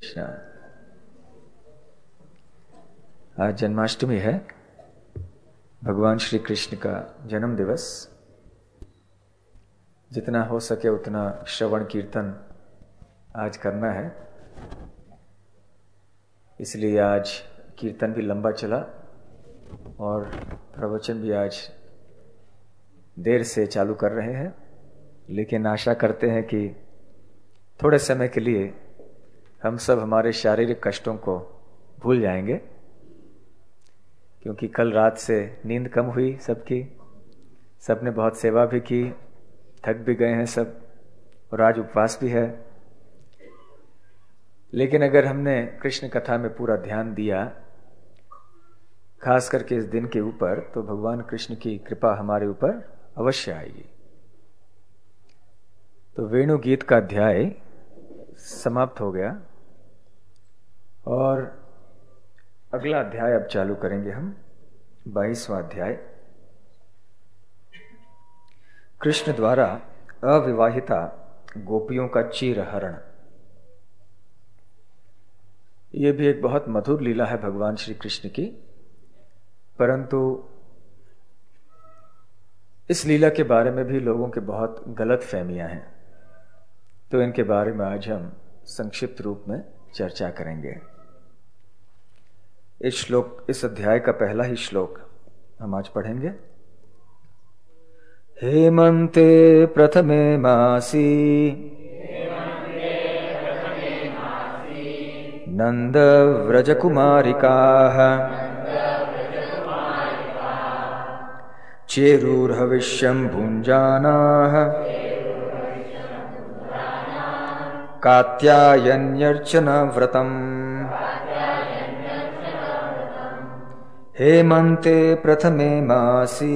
कृष्णा। आज जन्माष्टमी है, भगवान श्री कृष्ण का जन्म दिवस। जितना हो सके उतना श्रवण कीर्तन आज करना है, इसलिए आज कीर्तन भी लंबा चला और प्रवचन भी आज देर से चालू कर रहे हैं। लेकिन आशा करते हैं कि थोड़े समय के लिए हम सब हमारे शारीरिक कष्टों को भूल जाएंगे, क्योंकि कल रात से नींद कम हुई सबकी, सबने बहुत सेवा भी की, थक भी गए हैं सब, और आज उपवास भी है। लेकिन अगर हमने कृष्ण कथा में पूरा ध्यान दिया, खास करके इस दिन के ऊपर, तो भगवान कृष्ण की कृपा हमारे ऊपर अवश्य आएगी। तो वेणु गीत का अध्याय समाप्त हो गया और अगला अध्याय अब चालू करेंगे हम, 22वां अध्याय। कृष्ण द्वारा अविवाहिता गोपियों का चीरहरण। ये भी एक बहुत मधुर लीला है भगवान श्री कृष्ण की, परंतु इस लीला के बारे में भी लोगों के बहुत गलत फहमियां हैं। तो इनके बारे में आज हम संक्षिप्त रूप में चर्चा करेंगे। इस अध्याय का पहला ही श्लोक हम आज पढ़ेंगे। हेमंते प्रथमे मासी नंद व्रजकुमारिकाः चेरुर्हविष्यं भुञ्जानाः कात्यायन्यर्चन व्रतम्। हेमंते प्रथमे मासी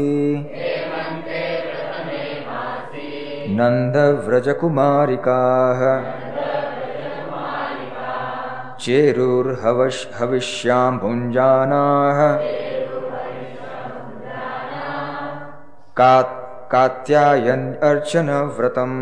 नंद व्रजकुमारिकाः चेरुर्हविष्यां भुञ्जानाः कात्यायन्यर्चन व्रतम्।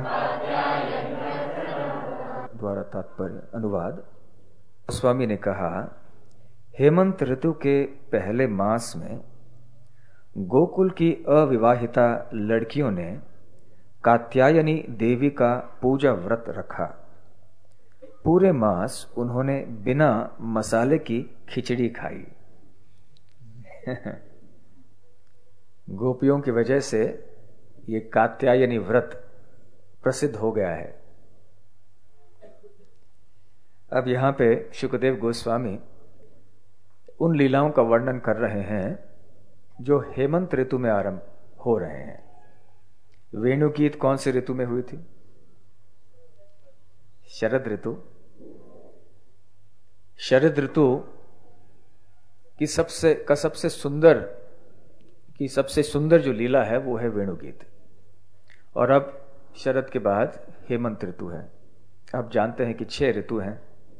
द्वारा तात्पर्य अनुवाद। स्वामी ने कहा, हेमंत ऋतु के पहले मास में गोकुल की अविवाहिता लड़कियों ने कात्यायनी देवी का पूजा व्रत रखा। पूरे मास उन्होंने बिना मसाले की खिचड़ी खाई। गोपियों की वजह से ये कात्यायनी व्रत प्रसिद्ध हो गया है। अब यहां पे शुकदेव गोस्वामी उन लीलाओं का वर्णन कर रहे हैं जो हेमंत ऋतु में आरंभ हो रहे हैं। वेणु गीत कौन से ऋतु में हुई थी? शरद ऋतु। शरद ऋतु की सबसे सुंदर जो लीला है वो है वेणु गीत। और अब शरद के बाद हेमंत ऋतु है। आप जानते हैं कि 6 ऋतु हैं।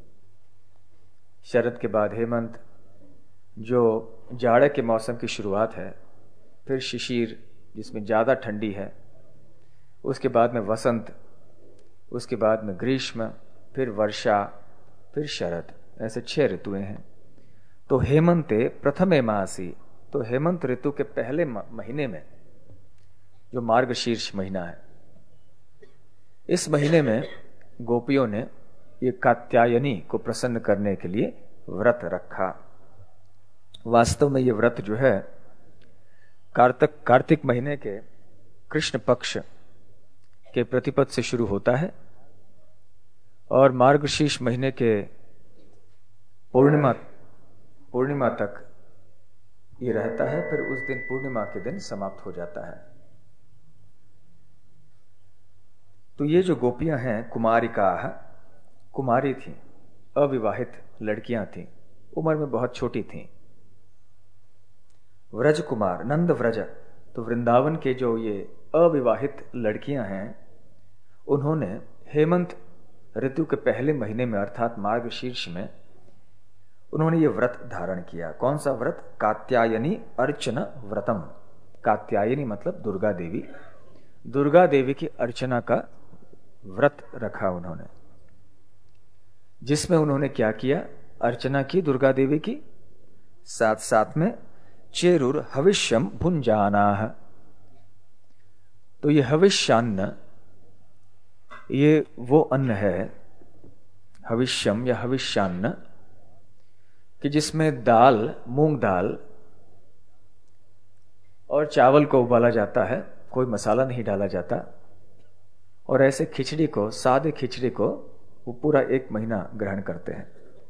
शरद के बाद हेमंत, जो जाड़े के मौसम की शुरुआत है, फिर शिशिर जिसमें ज़्यादा ठंडी है, उसके बाद में वसंत, उसके बाद में ग्रीष्म, फिर वर्षा, फिर शरद। ऐसे 6 ऋतुएं हैं। तो हेमंते प्रथमे मासी, तो हेमंत ऋतु के पहले महीने में, जो मार्गशीर्ष महीना है, इस महीने में गोपियों ने ये कात्यायनी को प्रसन्न करने के लिए व्रत रखा। वास्तव में ये व्रत जो है कार्तिक महीने के कृष्ण पक्ष के प्रतिपद से शुरू होता है और मार्गशीर्ष महीने के पूर्णिमा तक ये रहता है। फिर उस दिन पूर्णिमा के दिन समाप्त हो जाता है। तो ये जो गोपियां हैं कुमारी थीं, अविवाहित लड़कियां थीं, उम्र में बहुत छोटी थीं। व्रज कुमार, नंद व्रज, तो वृंदावन के जो ये अविवाहित लड़कियां हैं, उन्होंने हेमंत ऋतु के पहले महीने में अर्थात मार्गशीर्ष में उन्होंने ये व्रत धारण किया। कौन सा व्रत? कात्यायनी अर्चन व्रतम। कात्यायनी मतलब दुर्गा देवी। दुर्गा देवी की अर्चना का व्रत रखा उन्होंने। जिसमें उन्होंने क्या किया, अर्चना की दुर्गा देवी की, साथ साथ में चेरुर हविष्यम भुंजानाह। तो ये हविष्यान्न, ये वो अन्न है, हविष्यम या हविष्यान्न, कि जिसमें दाल, मूंग दाल और चावल को उबाला जाता है, कोई मसाला नहीं डाला जाता, और ऐसे खिचड़ी को, सादे खिचड़ी को वो पूरा 1 महीना ग्रहण करते हैं।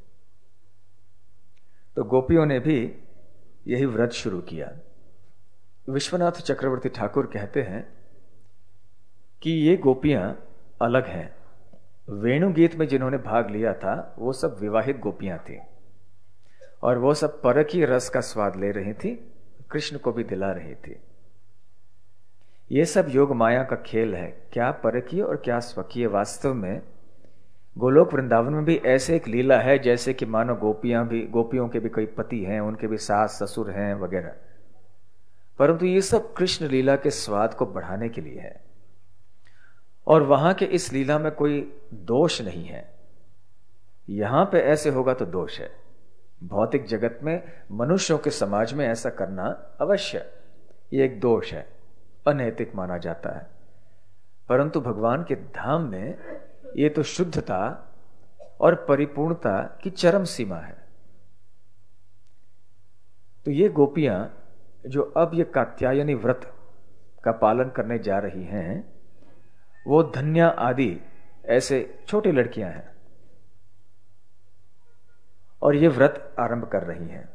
तो गोपियों ने भी यही व्रत शुरू किया। विश्वनाथ चक्रवर्ती ठाकुर कहते हैं कि ये गोपियां अलग हैं। वेणुगीत में जिन्होंने भाग लिया था वो सब विवाहित गोपियां थी, और वो सब परकी रस का स्वाद ले रही थी, कृष्ण को भी दिला रही थी। ये सब योग माया का खेल है, क्या परकीय और क्या स्वकीय। वास्तव में गोलोक वृंदावन में भी ऐसे एक लीला है जैसे कि मानो गोपियों के भी कोई पति हैं, उनके भी सास ससुर हैं वगैरह, परंतु ये सब कृष्ण लीला के स्वाद को बढ़ाने के लिए है। और वहां के इस लीला में कोई दोष नहीं है। यहां पे ऐसे होगा तो दोष है। भौतिक जगत में, मनुष्यों के समाज में ऐसा करना अवश्य ये एक दोष है, अनैतिक माना जाता है। परंतु भगवान के धाम में ये तो शुद्धता और परिपूर्णता की चरम सीमा है। तो ये गोपियां जो अब ये कात्यायनी व्रत का पालन करने जा रही हैं, वो धन्या आदि ऐसे छोटी लड़कियां हैं, और ये व्रत आरंभ कर रही हैं,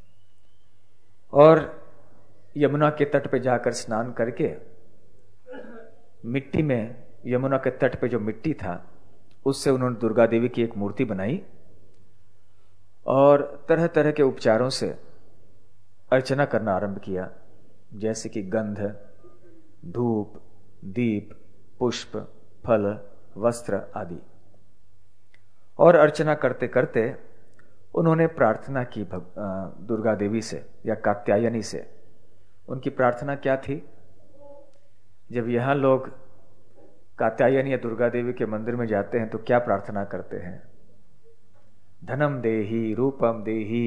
और यमुना के तट पे जाकर स्नान करके मिट्टी में, यमुना के तट पे जो मिट्टी था उससे उन्होंने दुर्गा देवी की एक मूर्ति बनाई, और तरह तरह के उपचारों से अर्चना करना आरंभ किया, जैसे कि गंध, धूप, दीप, पुष्प, फल, वस्त्र आदि। और अर्चना करते करते उन्होंने प्रार्थना की दुर्गा देवी से या कात्यायनी से। उनकी प्रार्थना क्या थी? जब यहां लोग कात्यायनी या दुर्गा देवी के मंदिर में जाते हैं तो क्या प्रार्थना करते हैं? धनम देही, रूपम देही,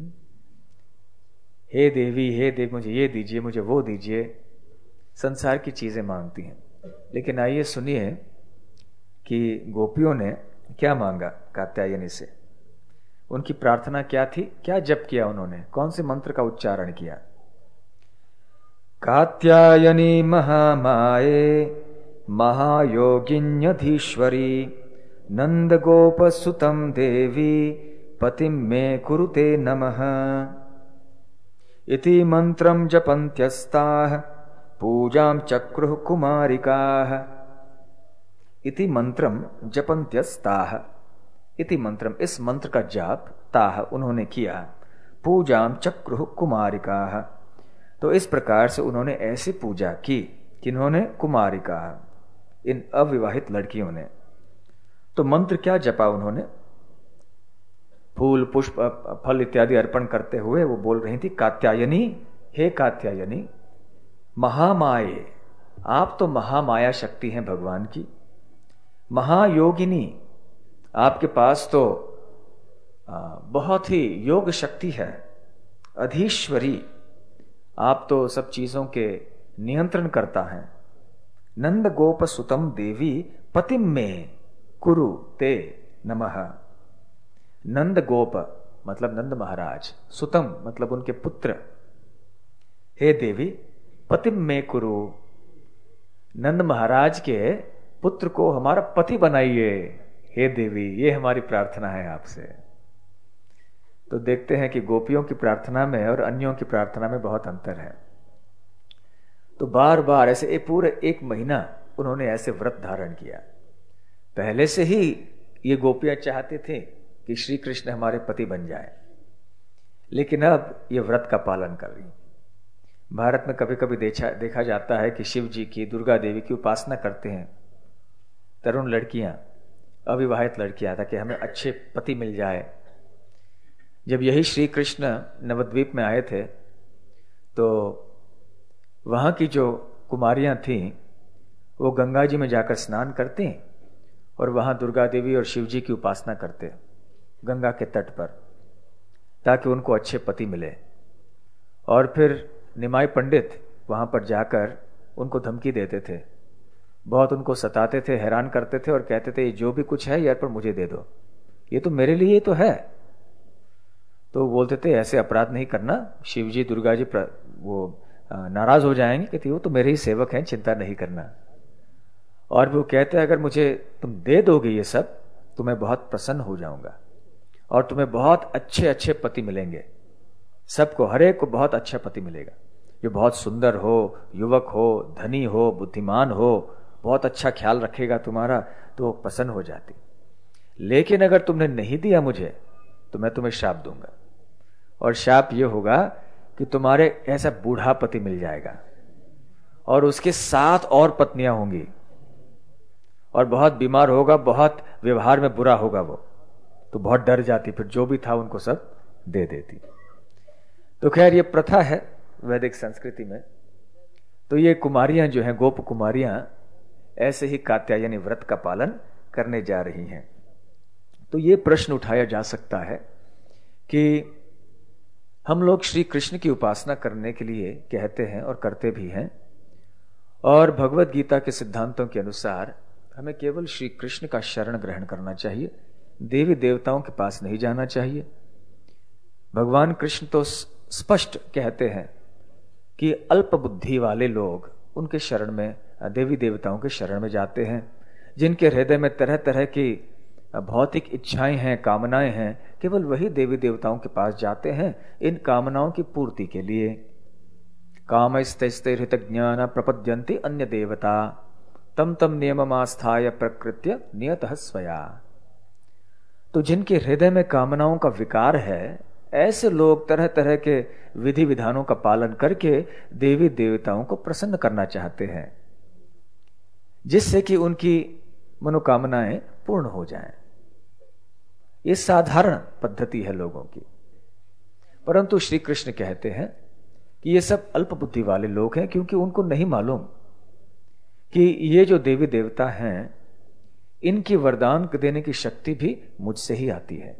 हे देवी मुझे ये दीजिए, मुझे वो दीजिए, संसार की चीजें मांगती हैं। लेकिन आइए सुनिए कि गोपियों ने क्या मांगा कात्यायनी से। उनकी प्रार्थना क्या थी, क्या जप किया उन्होंने, कौन से मंत्र का उच्चारण किया? कात्यायनी महामाये महायोगिन्यधीश्वरी नंद गोपसुतम देवी पतिम मे कुरुते नमः इति मंत्रम जपन्त्यस्ताः पूजां चक्रुः कुमारिकाः। इति मंत्रम जपन्त्यस्ताः, इति मंत्रम, इस मंत्र का जाप, ताह उन्होंने किया, पूजां चक्रुः कुमारिकाः, तो इस प्रकार से उन्होंने ऐसी पूजा की, किन्होंने? कुमारिका, इन अविवाहित लड़कियों ने। तो मंत्र क्या जपा उन्होंने? फूल, पुष्प, फल इत्यादि अर्पण करते हुए वो बोल रही थी, कात्यायनी, हे कात्यायनी, महामाये, आप तो महामाया शक्ति हैं भगवान की। महायोगिनी, आपके पास तो बहुत ही योग शक्ति है। अधीश्वरी, आप तो सब चीजों के नियंत्रण करता है। नंद गोप सुतम देवी पतिम में कुरु ते नमः। नंद गोप मतलब नंद महाराज, सुतम मतलब उनके पुत्र, हे देवी पतिम में कुरु, नंद महाराज के पुत्र को हमारा पति बनाइए, हे देवी, ये हमारी प्रार्थना है आपसे। तो देखते हैं कि गोपियों की प्रार्थना में और अन्यों की प्रार्थना में बहुत अंतर है। तो बार बार ऐसे पूरे 1 महीना उन्होंने ऐसे व्रत धारण किया। पहले से ही ये गोपियां चाहते थे कि श्री कृष्ण हमारे पति बन जाए, लेकिन अब ये व्रत का पालन कर रही। भारत में कभी कभी देखा जाता है कि शिव जी की, दुर्गा देवी की उपासना करते हैं तरुण लड़कियां, अविवाहित लड़कियां, ताकि हमें अच्छे पति मिल जाए। जब यही श्री कृष्ण नवद्वीप में आए थे तो वहां की जो कुमारियां थीं वो गंगा जी में जाकर स्नान करती और वहां दुर्गा देवी और शिव जी की उपासना करते गंगा के तट पर, ताकि उनको अच्छे पति मिले। और फिर निमाई पंडित वहां पर जाकर उनको धमकी देते थे, बहुत उनको सताते थे, हैरान करते थे और कहते थे ये जो भी कुछ है यार पर मुझे दे दो, ये तो मेरे लिए तो है। तो बोलते थे ऐसे अपराध नहीं करना, शिव जी दुर्गा जी वो नाराज हो जाएंगे, कहती वो तो मेरे ही सेवक हैं, चिंता नहीं करना। और वो कहते हैं अगर मुझे तुम दे दोगे ये सब तो मैं बहुत प्रसन्न हो जाऊंगा और तुम्हें बहुत अच्छे अच्छे पति मिलेंगे, सबको, हर एक को बहुत अच्छा पति मिलेगा, जो बहुत सुंदर हो, युवक हो, धनी हो, बुद्धिमान हो, बहुत अच्छा ख्याल रखेगा तुम्हारा, तो प्रसन्न हो जाती। लेकिन अगर तुमने नहीं दिया मुझे तो मैं तुम्हें श्राप दूंगा, और श्राप ये होगा कि तुम्हारे ऐसा बूढ़ा पति मिल जाएगा और उसके 7 और पत्नियां होंगी और बहुत बीमार होगा, बहुत व्यवहार में बुरा होगा वो, तो बहुत डर जाती, फिर जो भी था उनको सब दे देती। तो खैर ये प्रथा है वैदिक संस्कृति में। तो ये कुमारियां जो हैं, गोप कुमारियां, ऐसे ही कात्यायनी व्रत का पालन करने जा रही हैं। तो ये प्रश्न उठाया जा सकता है कि हम लोग श्री कृष्ण की उपासना करने के लिए कहते हैं और करते भी हैं, और भगवत गीता के सिद्धांतों के अनुसार हमें केवल श्री कृष्ण का शरण ग्रहण करना चाहिए, देवी देवताओं के पास नहीं जाना चाहिए। भगवान कृष्ण तो स्पष्ट कहते हैं कि अल्प बुद्धि वाले लोग उनके शरण में, देवी देवताओं के शरण में जाते हैं, जिनके हृदय में तरह तरह की भौतिक इच्छाएं हैं, कामनाएं हैं, केवल वही देवी देवताओं के पास जाते हैं इन कामनाओं की पूर्ति के लिए। कामैस्तैस्ते हृत ज्ञान प्रपद्यन्ति अन्य देवता तम तम नियममास्थाय प्रकृत्य नियतः स्वया। तो जिनके हृदय में कामनाओं का विकार है, ऐसे लोग तरह तरह के विधि विधानों का पालन करके देवी देवताओं को प्रसन्न करना चाहते हैं, जिससे कि उनकी मनोकामनाएं पूर्ण हो जाएं। ये साधारण पद्धति है लोगों की, परंतु श्री कृष्ण कहते हैं कि ये सब अल्प बुद्धि वाले लोग हैं, क्योंकि उनको नहीं मालूम कि ये जो देवी देवता हैं, इनकी वरदान देने की शक्ति भी मुझसे ही आती है,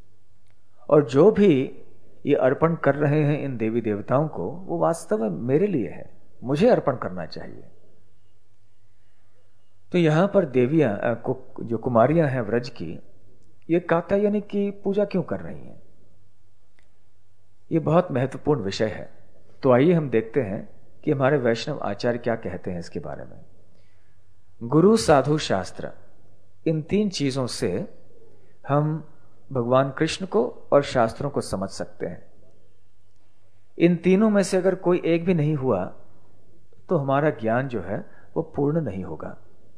और जो भी ये अर्पण कर रहे हैं इन देवी देवताओं को, वो वास्तव में मेरे लिए है, मुझे अर्पण करना चाहिए। तो यहां पर देवियां जो कुमारियां हैं व्रज की, ये कात्यायनी की पूजा क्यों कर रही हैं? ये बहुत महत्वपूर्ण विषय है। तो आइए हम देखते हैं कि हमारे वैष्णव आचार्य क्या कहते हैं इसके बारे में। गुरु, साधु, शास्त्र, इन 3 चीजों से हम भगवान कृष्ण को और शास्त्रों को समझ सकते हैं। इन तीनों में से अगर कोई एक भी नहीं हुआ तो हमारा ज्ञान जो है वो पूर्ण नहीं होगा।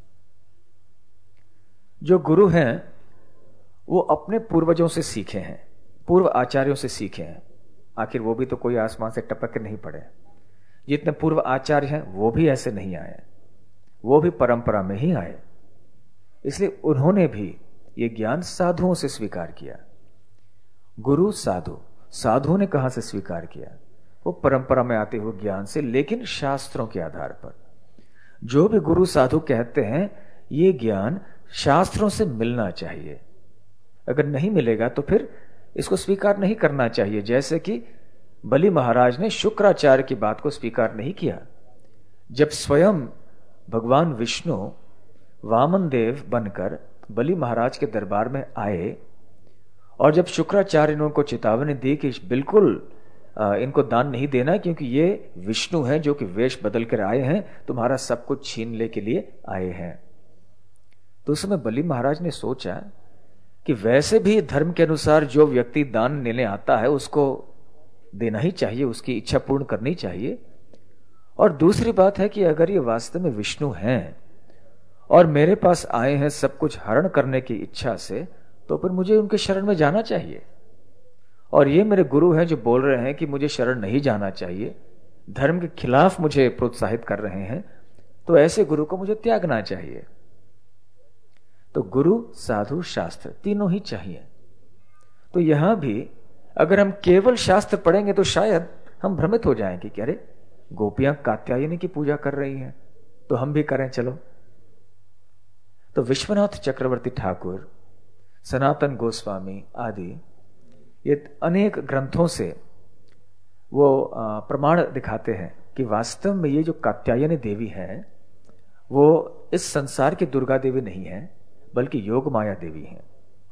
जो गुरु हैं वो अपने पूर्वजों से सीखे हैं, पूर्व आचार्यों से सीखे हैं। आखिर वो भी तो कोई आसमान से टपक के नहीं पड़े। जितने पूर्व आचार्य हैं वो भी ऐसे नहीं आए, वो भी परंपरा में ही आए। इसलिए उन्होंने भी ये ज्ञान साधुओं से स्वीकार किया। गुरु, साधु, साधुओं ने कहां से स्वीकार किया? वो परंपरा में आते हुए ज्ञान से, लेकिन शास्त्रों के आधार पर। जो भी गुरु साधु कहते हैं, ये ज्ञान शास्त्रों से मिलना चाहिए। अगर नहीं मिलेगा तो फिर इसको स्वीकार नहीं करना चाहिए। जैसे कि बलि महाराज ने शुक्राचार्य की बात को स्वीकार नहीं किया। जब स्वयं भगवान विष्णु वामन देव बनकर बलि महाराज के दरबार में आए, और जब शुक्राचार्य ने उनको चेतावनी दी कि बिल्कुल इनको दान नहीं देना, क्योंकि ये विष्णु हैं जो कि वेश बदल कर आए हैं, तुम्हारा सब कुछ छीनने के लिए आए हैं। तो उस समय बलि महाराज ने सोचा कि वैसे भी धर्म के अनुसार जो व्यक्ति दान लेने आता है उसको देना ही चाहिए, उसकी इच्छा पूर्ण करनी चाहिए। और दूसरी बात है कि अगर ये वास्तव में विष्णु हैं और मेरे पास आए हैं सब कुछ हरण करने की इच्छा से, तो फिर मुझे उनके शरण में जाना चाहिए। और ये मेरे गुरु हैं जो बोल रहे हैं कि मुझे शरण नहीं जाना चाहिए, धर्म के खिलाफ मुझे प्रोत्साहित कर रहे हैं, तो ऐसे गुरु को मुझे त्यागना चाहिए। तो गुरु, साधु, शास्त्र तीनों ही चाहिए। तो यहां भी अगर हम केवल शास्त्र पढ़ेंगे तो शायद हम भ्रमित हो जाएंगे कि अरे गोपियां कात्यायनी की पूजा कर रही हैं तो हम भी करें चलो। तो विश्वनाथ चक्रवर्ती ठाकुर, सनातन गोस्वामी आदि ये अनेक ग्रंथों से वो प्रमाण दिखाते हैं कि वास्तव में ये जो कात्यायनी देवी है वो इस संसार की दुर्गा देवी नहीं है, बल्कि योग माया देवी है।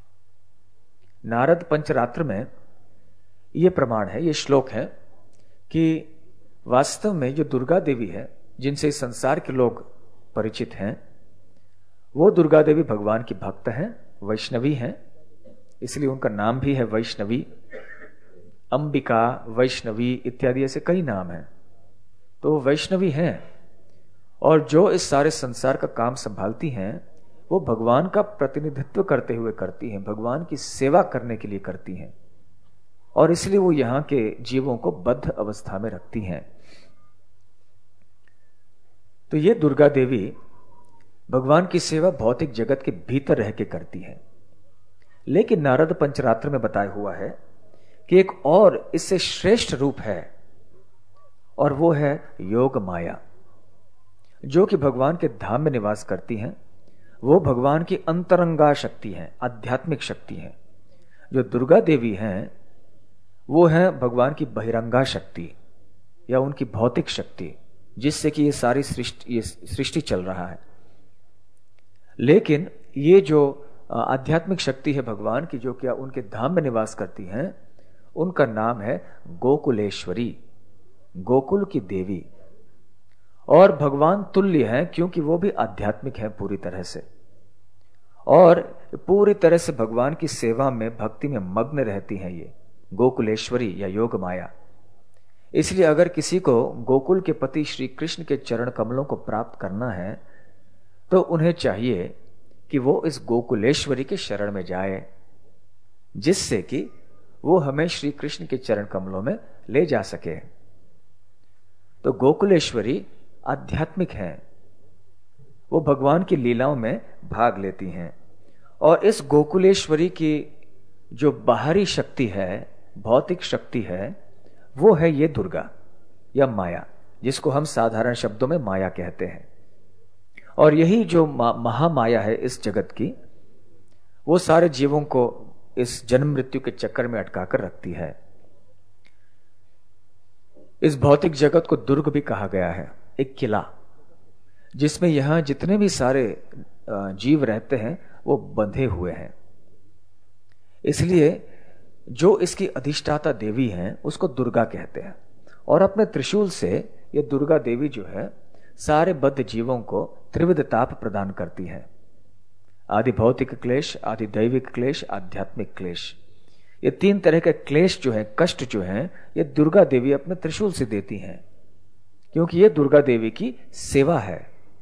नारद पंचरात्र में ये प्रमाण है, ये श्लोक है कि वास्तव में जो दुर्गा देवी है, जिनसे इस संसार के लोग परिचित हैं, वो दुर्गा देवी भगवान की भक्त हैं, वैष्णवी हैं, इसलिए उनका नाम भी है वैष्णवी। अंबिका, वैष्णवी इत्यादि ऐसे कई नाम हैं। तो वो वैष्णवी हैं और जो इस सारे संसार का काम संभालती हैं वो भगवान का प्रतिनिधित्व करते हुए करती हैं, भगवान की सेवा करने के लिए करती हैं, और इसलिए वो यहां के जीवों को बद्ध अवस्था में रखती हैं। तो ये दुर्गा देवी भगवान की सेवा भौतिक जगत के भीतर रह के करती है। लेकिन नारद पंचरात्र में बताया हुआ है कि एक और इससे श्रेष्ठ रूप है, और वो है योग माया, जो कि भगवान के धाम में निवास करती हैं। वो भगवान की अंतरंगा शक्ति है, आध्यात्मिक शक्ति है। जो दुर्गा देवी हैं वो है भगवान की बहिरंगा शक्ति या उनकी भौतिक शक्ति, जिससे कि ये सारी सृष्टि चल रहा है। लेकिन ये जो आध्यात्मिक शक्ति है भगवान की, जो क्या उनके धाम में निवास करती हैं, उनका नाम है गोकुलेश्वरी, गोकुल की देवी। और भगवान तुल्य है क्योंकि वो भी आध्यात्मिक है पूरी तरह से, और पूरी तरह से भगवान की सेवा में, भक्ति में मग्न रहती हैं ये गोकुलेश्वरी या योग माया। इसलिए अगर किसी को गोकुल के पति श्री कृष्ण के चरण कमलों को प्राप्त करना है तो उन्हें चाहिए कि वो इस गोकुलेश्वरी के शरण में जाए, जिससे कि वो हमें श्री कृष्ण के चरण कमलों में ले जा सके। तो गोकुलेश्वरी आध्यात्मिक हैं, वो भगवान की लीलाओं में भाग लेती हैं। और इस गोकुलेश्वरी की जो बाहरी शक्ति है, भौतिक शक्ति है, वो है ये दुर्गा या माया, जिसको हम साधारण शब्दों में माया कहते हैं। और यही जो महामाया है इस जगत की, वो सारे जीवों को इस जन्म मृत्यु के चक्कर में अटकाकर रखती है। इस भौतिक जगत को दुर्ग भी कहा गया है, एक किला, जिसमें यहां जितने भी सारे जीव रहते हैं वो बंधे हुए हैं। इसलिए जो इसकी अधिष्ठाता देवी हैं उसको दुर्गा कहते हैं। और अपने त्रिशूल से ये दुर्गा देवी जो है सारे बद्ध जीवों को त्रिविध ताप प्रदान करती है, आदि भौतिक क्लेश, आदि दैविक क्लेश, आध्यात्मिक क्लेश। ये तीन तरह के क्लेश जो है, कष्ट जो है, ये दुर्गा देवी अपने त्रिशूल से देती हैं, क्योंकि ये दुर्गा देवी की सेवा है।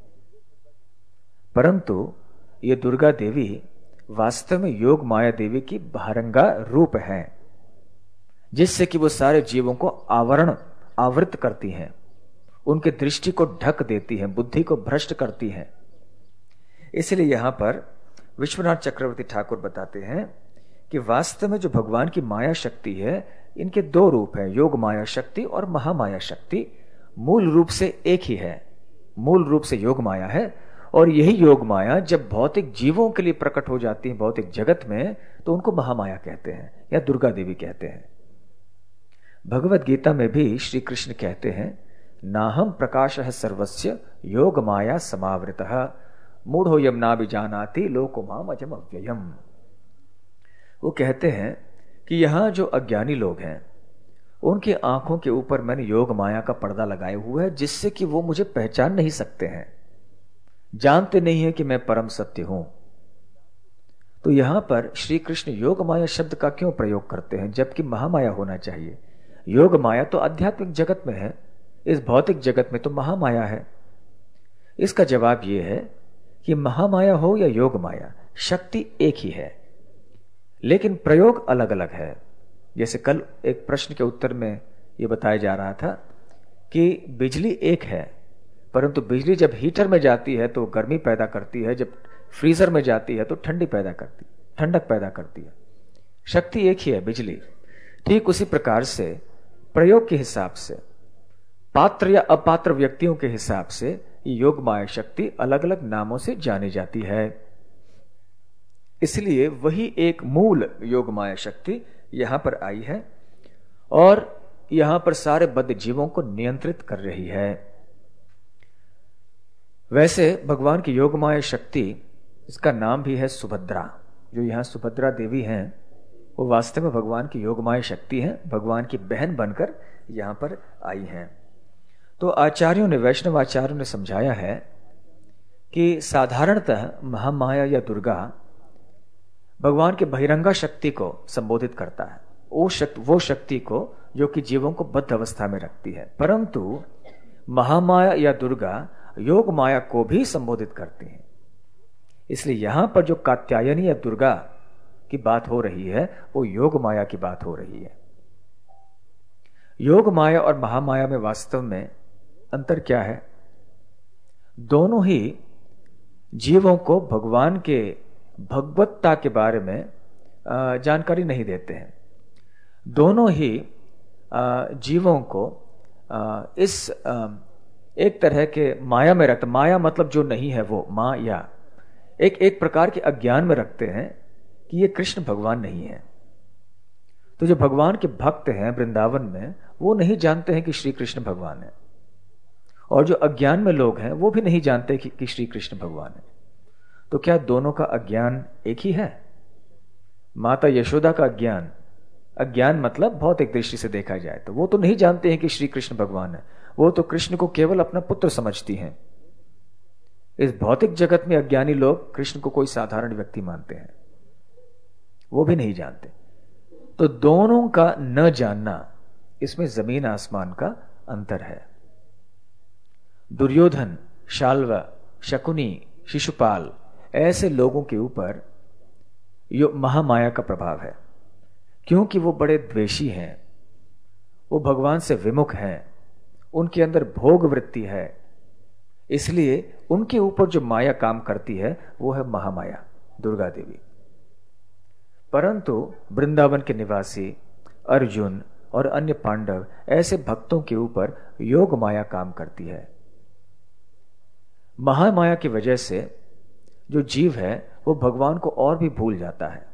परंतु ये दुर्गा देवी वास्तव में योग माया देवी की बहिरंगा रूप है, जिससे कि वो सारे जीवों को आवृत करती हैं, उनके दृष्टि को ढक देती हैं, बुद्धि को भ्रष्ट करती हैं। इसलिए यहां पर विश्वनाथ चक्रवर्ती ठाकुर बताते हैं कि वास्तव में जो भगवान की माया शक्ति है, इनके दो रूप हैं, योग माया शक्ति और महामाया शक्ति। मूल रूप से एक ही है, मूल रूप से योग माया है। और यही योग माया जब भौतिक जीवों के लिए प्रकट हो जाती है भौतिक जगत में, तो उनको महामाया कहते हैं या दुर्गा देवी कहते हैं। भगवत गीता में भी श्री कृष्ण कहते हैं, नाहम प्रकाशः सर्वस्य योग माया समावृतः मूढ़ो यम नाभिजानाति लोको माम अजम अव्ययम। वो कहते हैं कि यहां जो अज्ञानी लोग हैं उनकी आंखों के ऊपर मैंने योग माया का पर्दा लगाए हुआ है, जिससे कि वो मुझे पहचान नहीं सकते हैं, जानते नहीं है कि मैं परम सत्य हूं। तो यहां पर श्री कृष्ण योग माया शब्द का क्यों प्रयोग करते हैं, जबकि महामाया होना चाहिए? योग माया तो आध्यात्मिक जगत में है, इस भौतिक जगत में तो महामाया है। इसका जवाब यह है कि महामाया हो या योग माया, शक्ति एक ही है, लेकिन प्रयोग अलग अलग है। जैसे कल एक प्रश्न के उत्तर में यह बताया जा रहा था कि बिजली एक है, परंतु बिजली जब हीटर में जाती है तो गर्मी पैदा करती है, जब फ्रीजर में जाती है तो ठंडक पैदा करती है। शक्ति एक ही है, बिजली। ठीक उसी प्रकार से प्रयोग के हिसाब से, पात्र या अपात्र व्यक्तियों के हिसाब से योग माया शक्ति अलग अलग नामों से जानी जाती है। इसलिए वही एक मूल योग माया शक्ति यहां पर आई है और यहां पर सारे बद्ध जीवों को नियंत्रित कर रही है। वैसे भगवान की योग माया शक्ति, इसका नाम भी है सुभद्रा। जो यहां सुभद्रा देवी हैं वो वास्तव में भगवान की योग माया शक्ति हैं, भगवान की बहन बनकर यहां पर आई हैं। तो आचार्यों ने, वैष्णव आचार्यों ने समझाया है कि साधारणतः महामाया या दुर्गा भगवान के बहिरंगा शक्ति को संबोधित करता है, वो शक्ति को जो कि जीवों को बद्ध अवस्था में रखती है। परंतु महामाया या दुर्गा योग माया को भी संबोधित करती हैं। इसलिए यहां पर जो कात्यायनी या दुर्गा की बात हो रही है वो योग माया की बात हो रही है। योग माया और महामाया में वास्तव में अंतर क्या है? दोनों ही जीवों को भगवान के भगवत्ता के बारे में जानकारी नहीं देते हैं। दोनों ही जीवों को इस एक तरह के माया में रखते, माया मतलब जो नहीं है वो माया, एक प्रकार के अज्ञान में रखते हैं कि ये कृष्ण भगवान नहीं है। तो जो भगवान के भक्त हैं वृंदावन में, वो नहीं जानते हैं कि श्री कृष्ण भगवान है, और जो अज्ञान में लोग हैं वो भी नहीं जानते कि श्री कृष्ण भगवान है। तो क्या दोनों का अज्ञान एक ही है? माता यशोदा का अज्ञान मतलब भौतिक दृष्टि से देखा जाए तो वो तो नहीं जानते हैं कि श्री कृष्ण भगवान है, वो तो कृष्ण को केवल अपना पुत्र समझती हैं। इस भौतिक जगत में अज्ञानी लोग कृष्ण को कोई साधारण व्यक्ति मानते हैं, वो भी नहीं जानते। तो दोनों का न जानना, इसमें जमीन आसमान का अंतर है। दुर्योधन, शाल्व, शकुनी, शिशुपाल ऐसे लोगों के ऊपर महामाया का प्रभाव है, क्योंकि वो बड़े द्वेषी हैं, वो भगवान से विमुख हैं, उनके अंदर भोग वृत्ति है। इसलिए उनके ऊपर जो माया काम करती है वो है महामाया, दुर्गा देवी। परंतु वृंदावन के निवासी अर्जुन और अन्य पांडव ऐसे भक्तों के ऊपर योग माया काम करती है। महामाया की वजह से जो जीव है वो भगवान को और भी भूल जाता है,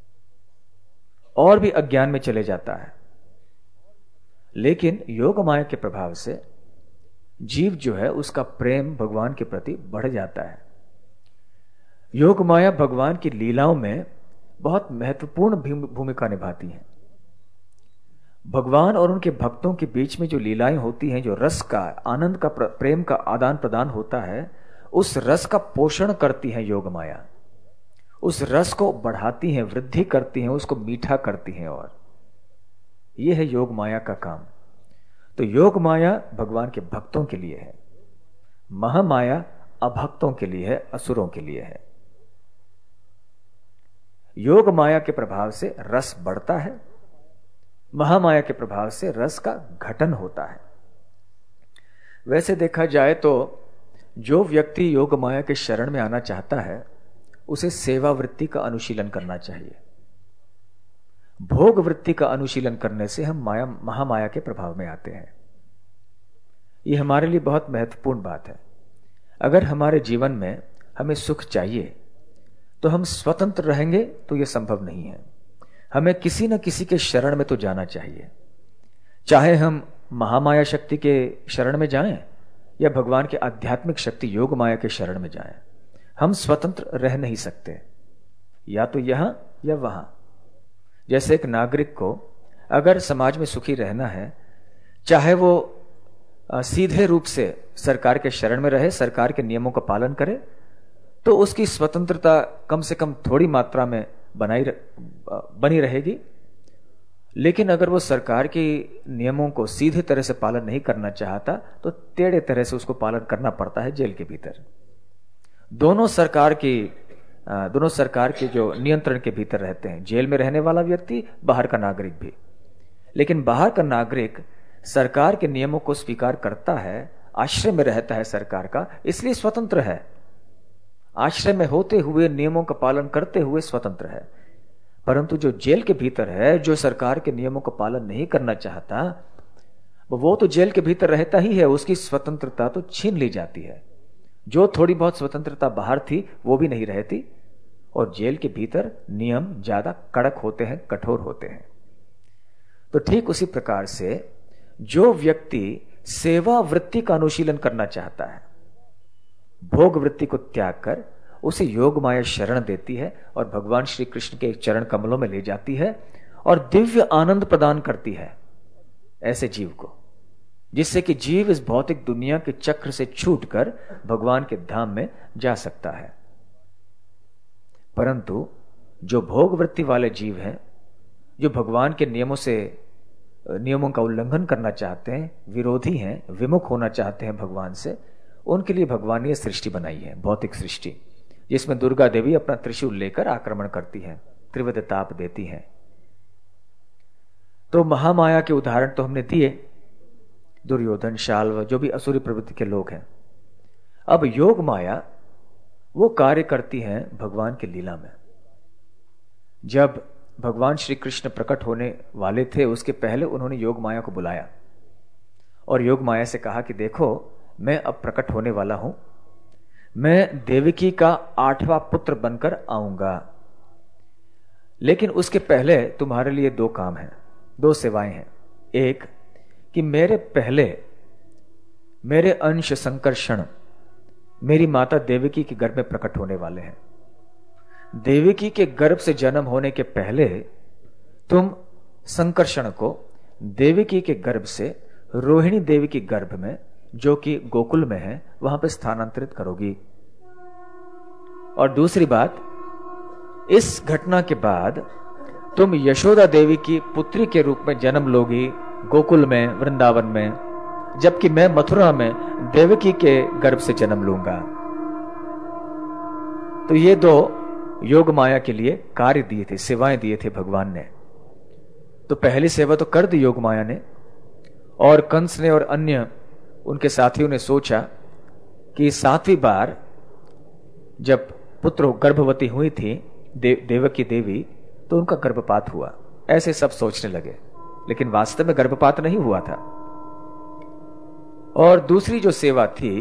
और भी अज्ञान में चले जाता है। लेकिन योग माया के प्रभाव से जीव जो है उसका प्रेम भगवान के प्रति बढ़ जाता है। योग माया भगवान की लीलाओं में बहुत महत्वपूर्ण भूमिका निभाती है। भगवान और उनके भक्तों के बीच में जो लीलाएं होती हैं, जो रस का, आनंद का, प्रेम का आदान प्रदान होता है, उस रस का पोषण करती है योग माया। उस रस को बढ़ाती हैं, वृद्धि करती हैं, उसको मीठा करती हैं, और यह है योग माया का काम। तो योग माया भगवान के भक्तों के लिए है, महामाया अभक्तों के लिए है, असुरों के लिए है। योग माया के प्रभाव से रस बढ़ता है, महामाया के प्रभाव से रस का घटन होता है। वैसे देखा जाए तो जो व्यक्ति योग माया के शरण में आना चाहता है उसे सेवा वृत्ति का अनुशीलन करना चाहिए। भोग वृत्ति का अनुशीलन करने से हम महामाया के प्रभाव में आते हैं। यह हमारे लिए बहुत महत्वपूर्ण बात है। अगर हमारे जीवन में हमें सुख चाहिए तो हम स्वतंत्र रहेंगे तो यह संभव नहीं है। हमें किसी न किसी के शरण में तो जाना चाहिए, चाहे हम महामाया शक्ति के शरण में जाएं या भगवान के आध्यात्मिक शक्ति योग माया के शरण में जाएं। हम स्वतंत्र रह नहीं सकते, या तो यहां या वहां। जैसे एक नागरिक को अगर समाज में सुखी रहना है, चाहे वो सीधे रूप से सरकार के शरण में रहे, सरकार के नियमों का पालन करे, तो उसकी स्वतंत्रता कम से कम थोड़ी मात्रा में बनी रहेगी। लेकिन अगर वो सरकार के नियमों को सीधे तरह से पालन नहीं करना चाहता तो टेढ़े तरह से उसको पालन करना पड़ता है जेल के भीतर। दोनों सरकार के जो नियंत्रण के भीतर रहते हैं, जेल में रहने वाला व्यक्ति, बाहर का नागरिक भी। लेकिन बाहर का नागरिक सरकार के नियमों को स्वीकार करता है, आश्रय में रहता है सरकार का, इसलिए स्वतंत्र है। आश्रय में होते हुए, नियमों का पालन करते हुए स्वतंत्र है। परंतु जो जेल के भीतर है, जो सरकार के नियमों का पालन नहीं करना चाहता, वो तो जेल के भीतर रहता ही है, उसकी स्वतंत्रता तो छीन ली जाती है। जो थोड़ी बहुत स्वतंत्रता बाहर थी वो भी नहीं रहती, और जेल के भीतर नियम ज्यादा कड़क होते हैं, कठोर होते हैं। तो ठीक उसी प्रकार से जो व्यक्ति सेवा वृत्ति का अनुशीलन करना चाहता है, भोग वृत्ति को त्याग कर उसे योग माया शरण देती है और भगवान श्री कृष्ण के चरण कमलों में ले जाती है और दिव्य आनंद प्रदान करती है ऐसे जीव को, जिससे कि जीव इस भौतिक दुनिया के चक्र से छूटकर भगवान के धाम में जा सकता है। परंतु जो भोग वृत्ति वाले जीव हैं, जो भगवान के नियमों का उल्लंघन करना चाहते हैं, विरोधी हैं, विमुख होना चाहते हैं भगवान से, उनके लिए भगवान ने यह सृष्टि बनाई है, भौतिक सृष्टि, जिसमें दुर्गा देवी अपना त्रिशूल लेकर आक्रमण करती हैं, त्रिविध ताप देती हैं। तो महामाया के उदाहरण तो हमने दिए, दुर्योधन, शाल्व, जो भी असुरी प्रवृत्ति के लोग हैं। अब योग माया वो कार्य करती हैं भगवान की लीला में। जब भगवान श्री कृष्ण प्रकट होने वाले थे, उसके पहले उन्होंने योग माया को बुलाया और योग माया से कहा कि देखो, मैं अब प्रकट होने वाला हूं, मैं देवकी का 8वां पुत्र बनकर आऊंगा, लेकिन उसके पहले तुम्हारे लिए 2 काम हैं, 2 सेवाएं हैं। एक कि मेरे पहले मेरे अंश संकर्षण मेरी माता देवकी के गर्भ में प्रकट होने वाले हैं। देवकी के गर्भ से जन्म होने के पहले तुम संकर्षण को देवकी के गर्भ से रोहिणी देवी के गर्भ में, जो कि गोकुल में है, वहां पर स्थानांतरित करोगी। और दूसरी बात, इस घटना के बाद तुम यशोदा देवी की पुत्री के रूप में जन्म लोगी गोकुल में, वृंदावन में, जबकि मैं मथुरा में देवकी के गर्भ से जन्म लूंगा। तो ये 2 योग माया के लिए कार्य दिए थे, सेवाएं दिए थे भगवान ने। तो पहली सेवा तो कर दी योग माया ने, और कंस ने और अन्य उनके साथियों ने सोचा कि 7वीं बार जब पुत्र गर्भवती हुई थी देवकी देवी, तो उनका गर्भपात हुआ। ऐसे सब सोचने लगे, लेकिन वास्तव में गर्भपात नहीं हुआ था। और दूसरी जो सेवा थी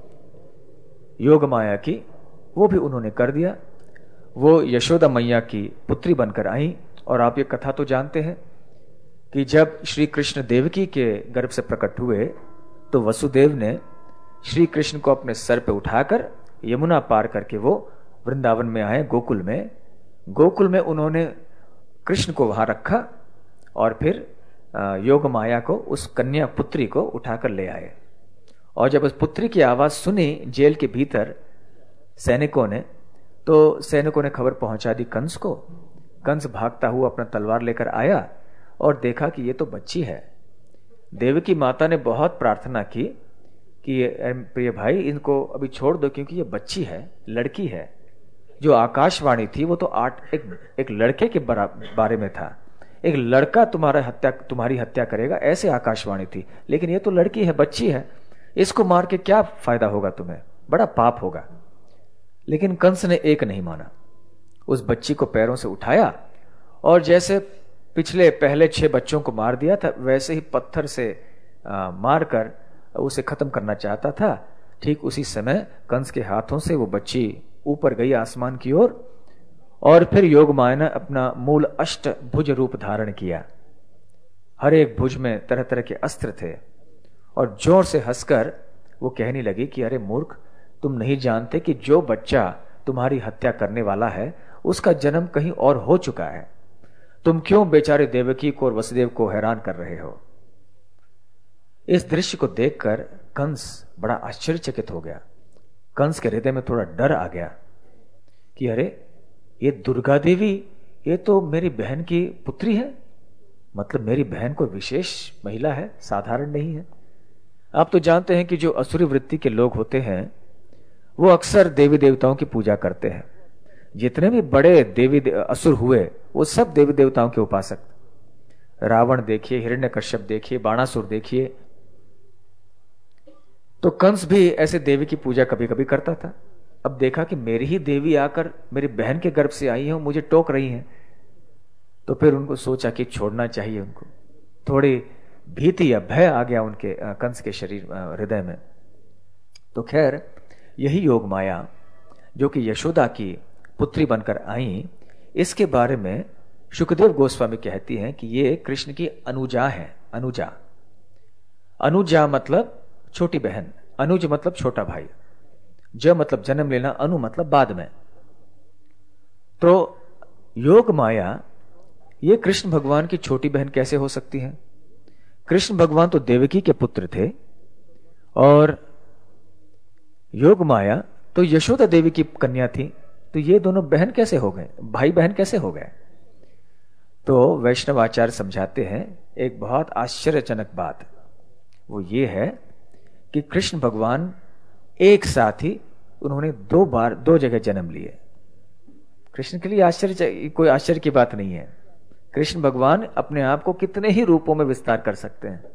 योग माया की, वो भी उन्होंने कर दिया। वो यशोदा मैया की पुत्री बनकर आई। और आप ये कथा तो जानते हैं कि जब श्री कृष्ण देवकी के गर्भ से प्रकट हुए, तो वसुदेव ने श्री कृष्ण को अपने सर पे उठाकर यमुना पार करके वो वृंदावन में आए, गोकुल में। गोकुल में उन्होंने कृष्ण को वहां रखा और फिर योग माया को, उस कन्या पुत्री को उठाकर ले आए। और जब उस पुत्री की आवाज सुनी जेल के भीतर सैनिकों ने, तो सैनिकों ने खबर पहुंचा दी कंस को। कंस भागता हुआ अपना तलवार लेकर आया और देखा कि ये तो बच्ची है। देवकी माता ने बहुत प्रार्थना की कि प्रिय भाई, इनको अभी छोड़ दो, क्योंकि ये बच्ची है, लड़की है। जो आकाशवाणी थी वो तो एक लड़के के बारे में था, एक लड़का तुम्हारी हत्या करेगा, ऐसे आकाशवाणी थी। लेकिन ये तो लड़की है, बच्ची है, इसको मार के क्या फायदा होगा तुम्हें, बड़ा पाप होगा। लेकिन कंस ने एक नहीं माना। उस बच्ची को पैरों से उठाया और जैसे पहले 6 बच्चों को मार दिया था, वैसे ही पत्थर से मारकर उसे खत्म करना चाहता था। ठीक उसी समय कंस के हाथों से वो बच्ची ऊपर गई आसमान की ओर, और फिर योग माया ने अपना मूल अष्टभुज रूप धारण किया। हर एक भुज में तरह तरह के अस्त्र थे, और जोर से हंसकर वो कहने लगी कि अरे मूर्ख, तुम नहीं जानते कि जो बच्चा तुम्हारी हत्या करने वाला है उसका जन्म कहीं और हो चुका है। तुम क्यों बेचारे देवकी को और वसुदेव को हैरान कर रहे हो। इस दृश्य को देखकर कंस बड़ा आश्चर्यचकित हो गया। कंस के हृदय में थोड़ा डर आ गया कि अरे, ये दुर्गा देवी, ये तो मेरी बहन की पुत्री है, मतलब मेरी बहन कोई विशेष महिला है, साधारण नहीं है। आप तो जानते हैं कि जो असुरी वृत्ति के लोग होते हैं वो अक्सर देवी देवताओं की पूजा करते हैं। जितने भी बड़े असुर हुए वो सब देवी देवताओं के उपासक। रावण देखिए, हिरण्यकश्यप देखिए, बाणासुर देखिए। तो कंस भी ऐसे देवी की पूजा कभी कभी करता था। अब देखा कि मेरी ही देवी आकर मेरी बहन के गर्भ से आई है, मुझे टोक रही है, तो फिर उनको सोचा कि छोड़ना चाहिए उनको। थोड़ी भीति या भय आ गया उनके कंस के शरीर हृदय में। तो खैर, यही योग माया जो कि यशोदा की पुत्री बनकर आई, इसके बारे में शुकदेव गोस्वामी कहती हैं कि ये कृष्ण की अनुजा है। अनुजा, अनुजा मतलब छोटी बहन, अनुज मतलब छोटा भाई, ज मतलब जन्म लेना, अनु मतलब बाद में। तो योग माया ये कृष्ण भगवान की छोटी बहन कैसे हो सकती है? कृष्ण भगवान तो देवकी के पुत्र थे और योग माया तो यशोदा देवी की कन्या थी, तो ये दोनों बहन कैसे हो गए, भाई बहन कैसे हो गए? तो वैष्णव आचार्य समझाते हैं एक बहुत आश्चर्यजनक बात, वो ये है कि कृष्ण भगवान एक साथ ही उन्होंने 2 बार 2 जगह जन्म लिए। कृष्ण के लिए आश्चर्य, कोई आश्चर्य की बात नहीं है। कृष्ण भगवान अपने आप को कितने ही रूपों में विस्तार कर सकते हैं।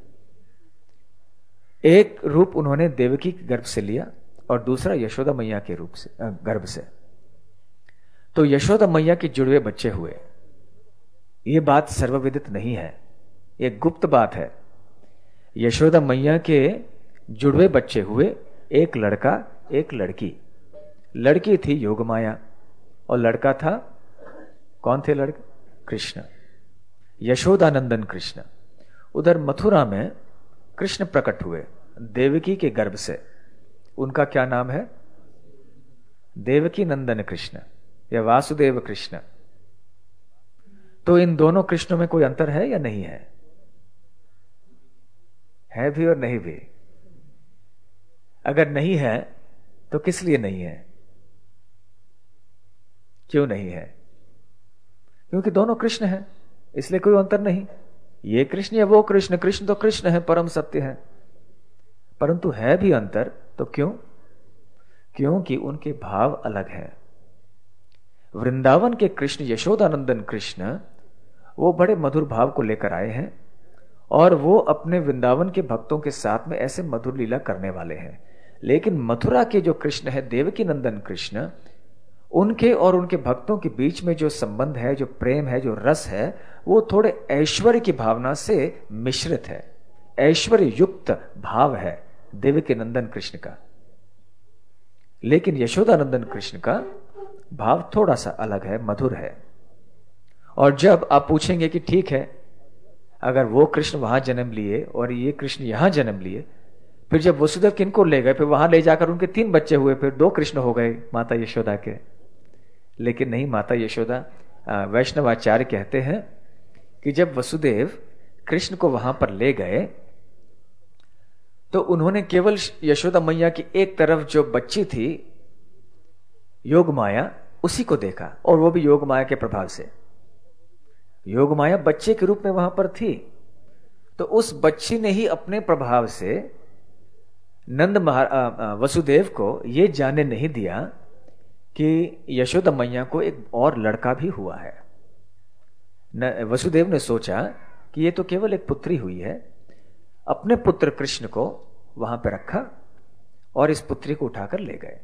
एक रूप उन्होंने देवकी के गर्भ से लिया और दूसरा यशोदा मैया के रूप से, गर्भ से। तो यशोदा मैया के जुड़वे बच्चे हुए। यह बात सर्वविदित नहीं है, यह गुप्त बात है। यशोदा मैया के जुड़वे बच्चे हुए, एक लड़का एक लड़की। लड़की थी योगमाया और लड़का था, कौन थे लड़के? कृष्ण, यशोदानंदन कृष्ण। उधर मथुरा में कृष्ण प्रकट हुए देवकी के गर्भ से। उनका क्या नाम है? देवकी नंदन कृष्ण या वासुदेव कृष्ण। तो इन दोनों कृष्णों में कोई अंतर है या नहीं है? है भी और नहीं भी। अगर नहीं है तो किस लिए नहीं है? क्यों नहीं है? क्योंकि दोनों कृष्ण हैं, इसलिए कोई अंतर नहीं। ये कृष्ण या वो कृष्ण, कृष्ण तो कृष्ण है, परम सत्य है। परंतु है भी अंतर, तो क्यों? क्योंकि उनके भाव अलग हैं। वृंदावन के कृष्ण, यशोदानंदन कृष्ण, वो बड़े मधुर भाव को लेकर आए हैं और वो अपने वृंदावन के भक्तों के साथ में ऐसे मधुर लीला करने वाले हैं। लेकिन मथुरा के जो कृष्ण है, देवकी नंदन कृष्ण, उनके और उनके भक्तों के बीच में जो संबंध है, जो प्रेम है, जो रस है, वो थोड़े ऐश्वर्य की भावना से मिश्रित है। ऐश्वर्य युक्त भाव है देवकी नंदन कृष्ण का। लेकिन यशोदानंदन कृष्ण का भाव थोड़ा सा अलग है, मधुर है। और जब आप पूछेंगे कि ठीक है, अगर वो कृष्ण वहां जन्म लिए और ये कृष्ण यहां जन्म लिए, फिर जब वसुदेव किनको ले गए, फिर वहां ले जाकर उनके 3 बच्चे हुए, फिर 2 कृष्ण हो गए माता यशोदा के। लेकिन नहीं, माता यशोदा, वैष्णवाचार्य कहते हैं कि जब वसुदेव कृष्ण को वहां पर ले गए तो उन्होंने केवल यशोदा मैया की एक तरफ जो बच्ची थी योग माया, उसी को देखा, और वो भी योग माया के प्रभाव से। योग माया बच्चे के रूप में वहां पर थी, तो उस बच्ची ने ही अपने प्रभाव से वसुदेव को यह जानने नहीं दिया कि यशोदा मैया को एक और लड़का भी हुआ है। वसुदेव ने सोचा कि ये तो केवल एक पुत्री हुई है। अपने पुत्र कृष्ण को वहां पर रखा और इस पुत्री को उठाकर ले गए,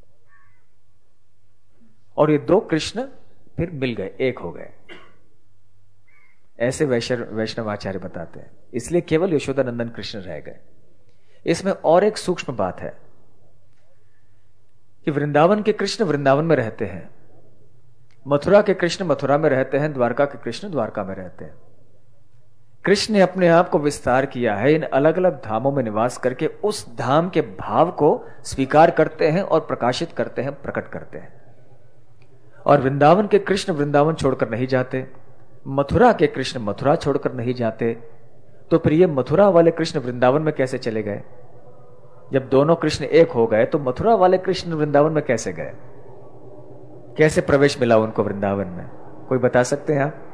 और ये 2 कृष्ण फिर मिल गए, एक हो गए। ऐसे वैष्णवाचार्य बताते हैं। इसलिए केवल यशोदानंदन कृष्ण रह गए। इसमें और एक सूक्ष्म बात है कि वृंदावन के कृष्ण वृंदावन में रहते हैं, मथुरा के कृष्ण मथुरा में रहते हैं, द्वारका के कृष्ण द्वारका में रहते हैं। कृष्ण ने अपने आप को विस्तार किया है इन अलग अलग धामों में निवास करके। उस धाम के भाव को स्वीकार करते हैं और प्रकाशित करते हैं, प्रकट करते हैं। और वृंदावन के कृष्ण वृंदावन छोड़कर नहीं जाते, मथुरा के कृष्ण मथुरा छोड़कर नहीं जाते। तो फिर ये मथुरा वाले कृष्ण वृंदावन में कैसे चले गए? जब दोनों कृष्ण एक हो गए तो मथुरा वाले कृष्ण वृंदावन में कैसे गए? कैसे प्रवेश मिला उनको वृंदावन में? कोई बता सकते हैं आप?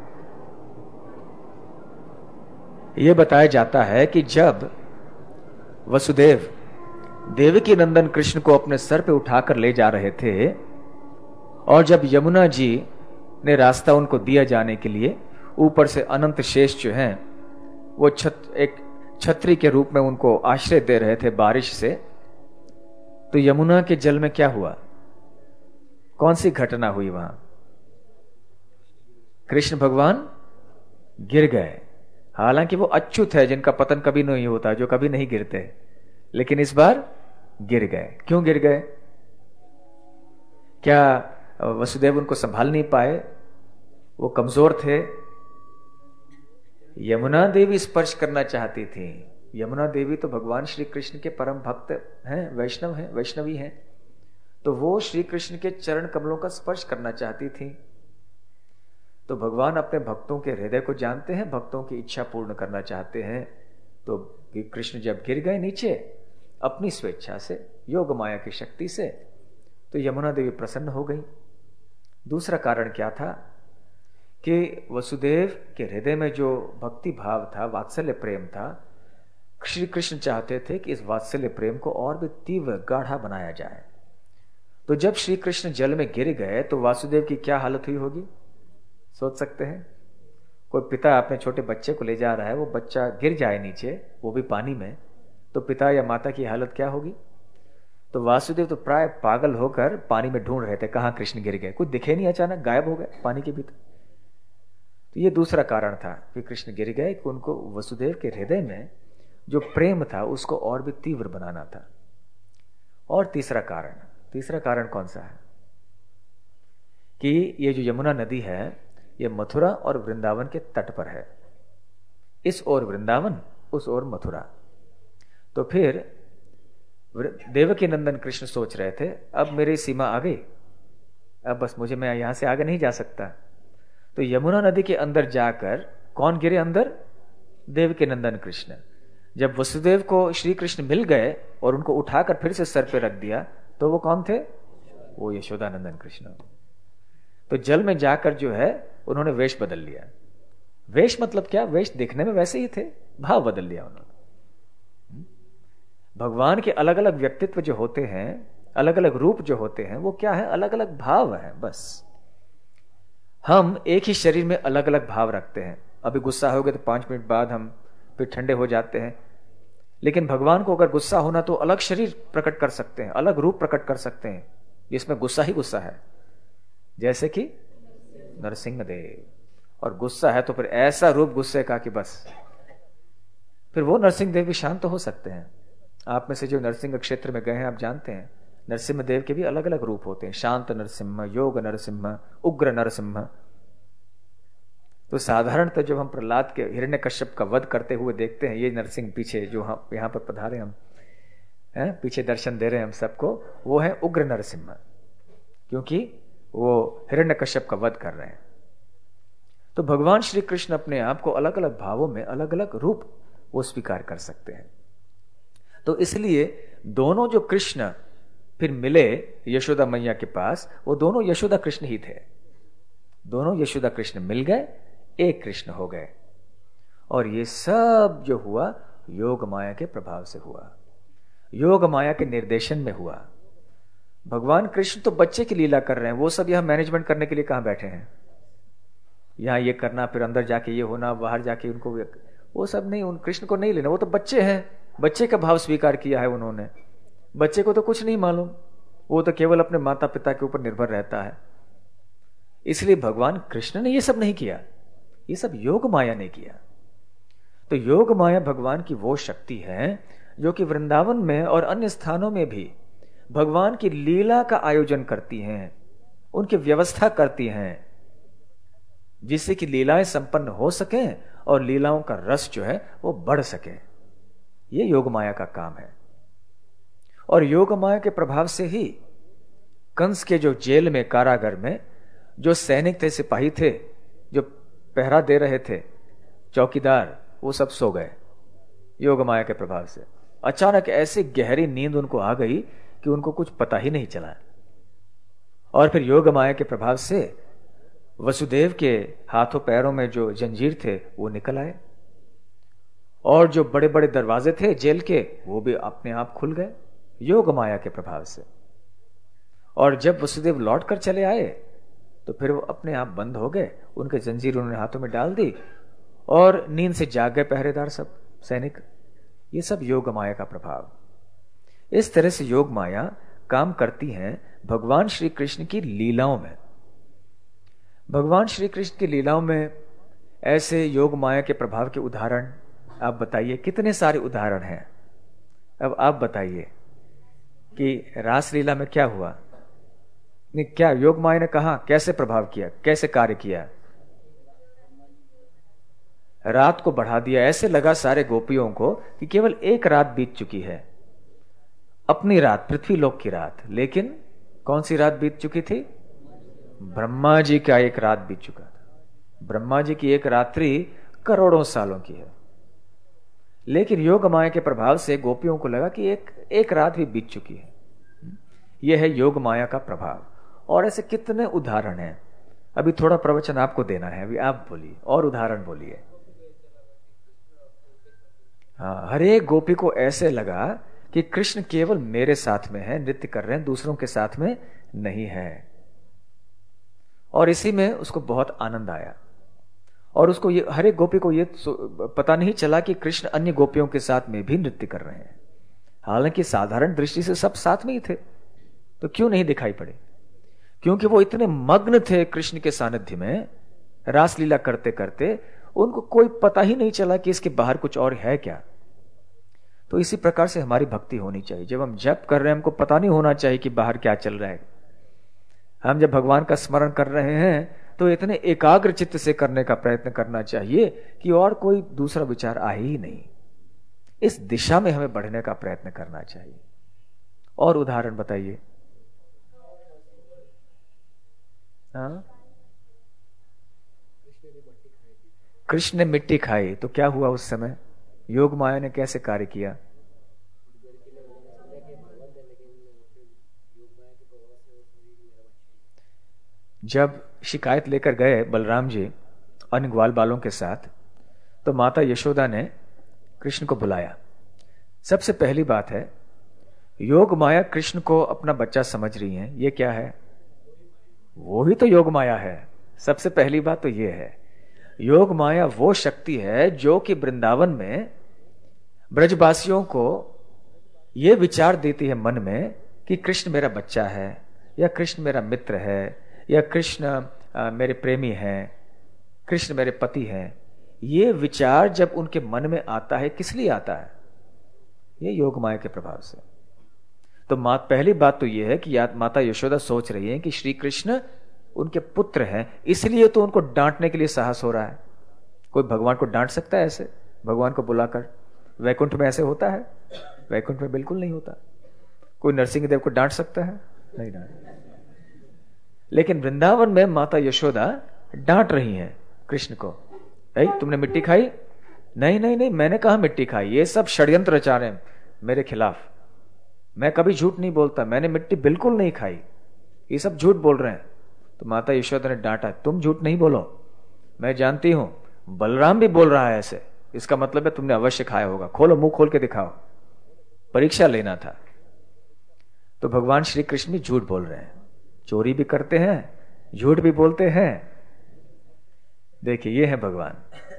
यह बताया जाता है कि जब वसुदेव देवकी नंदन कृष्ण को अपने सर पे उठाकर ले जा रहे थे, और जब यमुना जी ने रास्ता उनको दिया जाने के लिए, ऊपर से अनंत शेष जो हैं वो एक छतरी के रूप में उनको आश्रय दे रहे थे बारिश से, तो यमुना के जल में क्या हुआ? कौन सी घटना हुई वहां? कृष्ण भगवान गिर गए। हालांकि वो अच्युत है जिनका पतन कभी नहीं होता, जो कभी नहीं गिरते, लेकिन इस बार गिर गए। क्यों गिर गए? क्या वसुदेव उनको संभाल नहीं पाए, वो कमजोर थे। यमुना देवी स्पर्श करना चाहती थी। यमुना देवी तो भगवान श्री कृष्ण के परम भक्त हैं, वैष्णवी हैं, तो वो श्री कृष्ण के चरण कमलों का स्पर्श करना चाहती थी। तो भगवान अपने भक्तों के हृदय को जानते हैं, भक्तों की इच्छा पूर्ण करना चाहते हैं। तो कृष्ण जब गिर गए नीचे अपनी स्वेच्छा से, योग माया की शक्ति से, तो यमुना देवी प्रसन्न हो गई। दूसरा कारण क्या था कि वसुदेव के हृदय में जो भक्ति भाव था, वात्सल्य प्रेम था, श्री कृष्ण चाहते थे कि इस वात्सल्य प्रेम को और भी तीव्र गाढ़ा बनाया जाए। तो जब श्री कृष्ण जल में गिर गए तो वासुदेव की क्या हालत हुई होगी, सोच सकते हैं। कोई पिता अपने छोटे बच्चे को ले जा रहा है, वो बच्चा गिर जाए नीचे, वो भी पानी में, तो पिता या माता की हालत क्या होगी। तो वासुदेव तो प्राय पागल होकर पानी में ढूंढ रहे थे, कहां कृष्ण गिर गए, कुछ दिखे नहीं, अचानक गायब हो गए पानी के भीतर। तो ये दूसरा कारण था कि कृष्ण गिर गए, कि उनको वसुदेव के हृदय में जो प्रेम था उसको और भी तीव्र बनाना था। और तीसरा कारण कौन सा है कि ये जो यमुना नदी है ये मथुरा और वृंदावन के तट पर है। इस ओर वृंदावन, उस ओर मथुरा। तो फिर देवकी नंदन कृष्ण सोच रहे थे, अब मेरी सीमा आ गई, अब बस मैं यहां से आगे नहीं जा सकता। तो यमुना नदी के अंदर जाकर कौन गिरे अंदर, देवकी नंदन कृष्ण। जब वसुदेव को श्री कृष्ण मिल गए और उनको उठाकर फिर से सर पे रख दिया, तो वो कौन थे, वो यशोदानंदन कृष्ण। तो जल में जाकर जो है उन्होंने वेश बदल लिया। वेश मतलब क्या, वेश दिखने में वैसे ही थे, भाव बदल लिया उन्होंने। भगवान के अलग अलग व्यक्तित्व जो होते हैं, अलग अलग रूप जो होते हैं, वो क्या है, अलग अलग भाव है। बस हम एक ही शरीर में अलग अलग भाव रखते हैं। अभी गुस्सा हो गए तो 5 मिनट बाद हम फिर ठंडे हो जाते हैं, लेकिन भगवान को अगर गुस्सा होना तो अलग शरीर प्रकट कर सकते हैं, अलग रूप प्रकट कर सकते हैं जिसमें गुस्सा ही गुस्सा है, जैसे कि नरसिंह देव। और गुस्सा है तो फिर ऐसा रूप गुस्से का कि बस फिर वो नरसिंह देव भी शांत तो हो सकते हैं। आप में से जो नरसिंह क्षेत्र में गए हैं आप जानते हैं नरसिंह देव के भी अलग अलग रूप होते हैं, शांत नरसिंह, योग नरसिंह, उग्र नरसिंह। तो साधारणतः जब हम प्रहलाद के हिरण्यकश्यप का वध करते हुए देखते हैं, ये नरसिंह पीछे जो हम यहां पर पधारे, हम पीछे दर्शन दे रहे हैं हम सबको, वो है उग्र नरसिंह, क्योंकि वो हिरण्यकश्यप का वध कर रहे हैं। तो भगवान श्री कृष्ण अपने आप को अलग अलग भावों में, अलग अलग रूप वो स्वीकार कर सकते हैं। तो इसलिए दोनों जो कृष्ण फिर मिले यशोदा मैया के पास, वो दोनों यशोदा कृष्ण ही थे। दोनों यशोदा कृष्ण मिल गए, एक कृष्ण हो गए। और ये सब जो हुआ योग माया के प्रभाव से हुआ, योग माया के निर्देशन में हुआ। भगवान कृष्ण तो बच्चे की लीला कर रहे हैं, वो सब यहां मैनेजमेंट करने के लिए कहां बैठे हैं, यहां ये करना, फिर अंदर जाके ये होना, बाहर जाके उनको, वो सब नहीं, उन कृष्ण को नहीं लेना। वो तो बच्चे हैं, बच्चे का भाव स्वीकार किया है उन्होंने। बच्चे को तो कुछ नहीं मालूम, वो तो केवल अपने माता पिता के ऊपर निर्भर रहता है। इसलिए भगवान कृष्ण ने ये सब नहीं किया, ये सब योग माया ने किया। तो योग माया भगवान की वो शक्ति है जो कि वृंदावन में और अन्य स्थानों में भी भगवान की लीला का आयोजन करती हैं, उनकी व्यवस्था करती हैं, जिससे कि लीलाएं संपन्न हो सके और लीलाओं का रस जो है वो बढ़ सके। ये योग माया का काम है। और योग माया के प्रभाव से ही कंस के जो जेल में, कारागार में जो सैनिक थे, सिपाही थे, जो पहरा दे रहे थे, चौकीदार, वो सब सो गए योग माया के प्रभाव से। अचानक ऐसी गहरी नींद उनको आ गई कि उनको कुछ पता ही नहीं चला। और फिर योग माया के प्रभाव से वसुदेव के हाथों पैरों में जो जंजीर थे वो निकल आए, और जो बड़े बड़े दरवाजे थे जेल के वो भी अपने आप खुल गए योग माया के प्रभाव से। और जब वसुदेव लौट कर चले आए तो फिर वो अपने आप बंद हो गए, उनके जंजीर उन्होंने हाथों में डाल दी और नींद से जाग गए पहरेदार सब सैनिक। ये सब योग माया का प्रभाव। इस तरह से योग माया काम करती है भगवान श्री कृष्ण की लीलाओं में। भगवान श्री कृष्ण की लीलाओं में ऐसे योग माया के प्रभाव के उदाहरण आप बताइए, कितने सारे उदाहरण हैं। अब आप बताइए कि रासलीला में क्या हुआ, क्या योग माया ने कहा, कैसे प्रभाव किया, कैसे कार्य किया? रात को बढ़ा दिया। ऐसे लगा सारे गोपियों को कि केवल एक रात बीत चुकी है, अपनी रात, पृथ्वी लोक की रात। लेकिन कौन सी रात बीत चुकी थी? ब्रह्मा जी का एक रात बीत चुका था। ब्रह्मा जी की एक रात्रि करोड़ों सालों की है। लेकिन योग माया के प्रभाव से गोपियों को लगा कि एक रात भी बीत चुकी है। यह है योग माया का प्रभाव। और ऐसे कितने उदाहरण हैं। अभी थोड़ा प्रवचन आपको देना है, अभी आप बोलिए और उदाहरण बोलिए। हाँ, हर एक गोपी को ऐसे लगा कि कृष्ण केवल मेरे साथ में है, नृत्य कर रहे हैं, दूसरों के साथ में नहीं है। और इसी में उसको बहुत आनंद आया। और उसको हर एक गोपी को ये पता नहीं चला कि कृष्ण अन्य गोपियों के साथ में भी नृत्य कर रहे हैं। हालांकि साधारण दृष्टि से सब साथ में ही थे, तो क्यों नहीं दिखाई पड़े? क्योंकि वो इतने मग्न थे कृष्ण के सानिध्य में, रासलीला करते करते उनको कोई पता ही नहीं चला कि इसके बाहर कुछ और है क्या। तो इसी प्रकार से हमारी भक्ति होनी चाहिए। जब हम जप कर रहे हैं, हमको पता नहीं होना चाहिए कि बाहर क्या चल रहा है। हम जब भगवान का स्मरण कर रहे हैं तो इतने एकाग्र चित्त से करने का प्रयत्न करना चाहिए कि और कोई दूसरा विचार आए ही नहीं। इस दिशा में हमें बढ़ने का प्रयत्न करना चाहिए। और उदाहरण बताइए। हाँ, कृष्ण ने मिट्टी खाई तो क्या हुआ उस समय? योग माया ने कैसे कार्य किया? जब शिकायत लेकर गए बलराम जी अन्य ग्वाल बालों के साथ, तो माता यशोदा ने कृष्ण को बुलाया। सबसे पहली बात है, योग माया कृष्ण को अपना बच्चा समझ रही है। ये क्या है? वो ही तो योग माया है। सबसे पहली बात तो ये है, योग माया वो शक्ति है जो कि वृंदावन में ब्रजवासियों को ये विचार देती है मन में कि कृष्ण मेरा बच्चा है, या कृष्ण मेरा मित्र है, या कृष्ण मेरे प्रेमी हैं, कृष्ण मेरे पति हैं। ये विचार जब उनके मन में आता है, किस लिए आता है? ये योग माया के प्रभाव से। तो पहली बात तो ये है कि माता यशोदा सोच रही है कि श्री कृष्ण उनके पुत्र हैं, इसलिए तो उनको डांटने के लिए साहस हो रहा है। कोई भगवान को डांट सकता है ऐसे? भगवान को बुलाकर वैकुंठ में ऐसे होता है? वैकुंठ में बिल्कुल नहीं होता। कोई नरसिंह देव को डांट सकता है? नहीं डांट। लेकिन वृंदावन में माता यशोदा डांट रही हैं कृष्ण को। तुमने मिट्टी खाई? नहीं नहीं नहीं, मैंने कहा मिट्टी खाई। ये सब षड्यंत्र रचा रहे हैं मेरे खिलाफ। मैं कभी झूठ नहीं बोलता, मैंने मिट्टी बिल्कुल नहीं खाई, ये सब झूठ बोल रहे हैं। तो माता यशोदा ने डांटा, तुम झूठ नहीं बोलो, मैं जानती हूं बलराम भी बोल रहा है ऐसे, इसका मतलब है तुमने अवश्य खाया होगा। खोलो, मुंह खोल के दिखाओ। परीक्षा लेना था। तो भगवान श्री कृष्ण भी झूठ बोल रहे हैं, चोरी भी करते हैं, झूठ भी बोलते हैं। देखिए, ये है भगवान।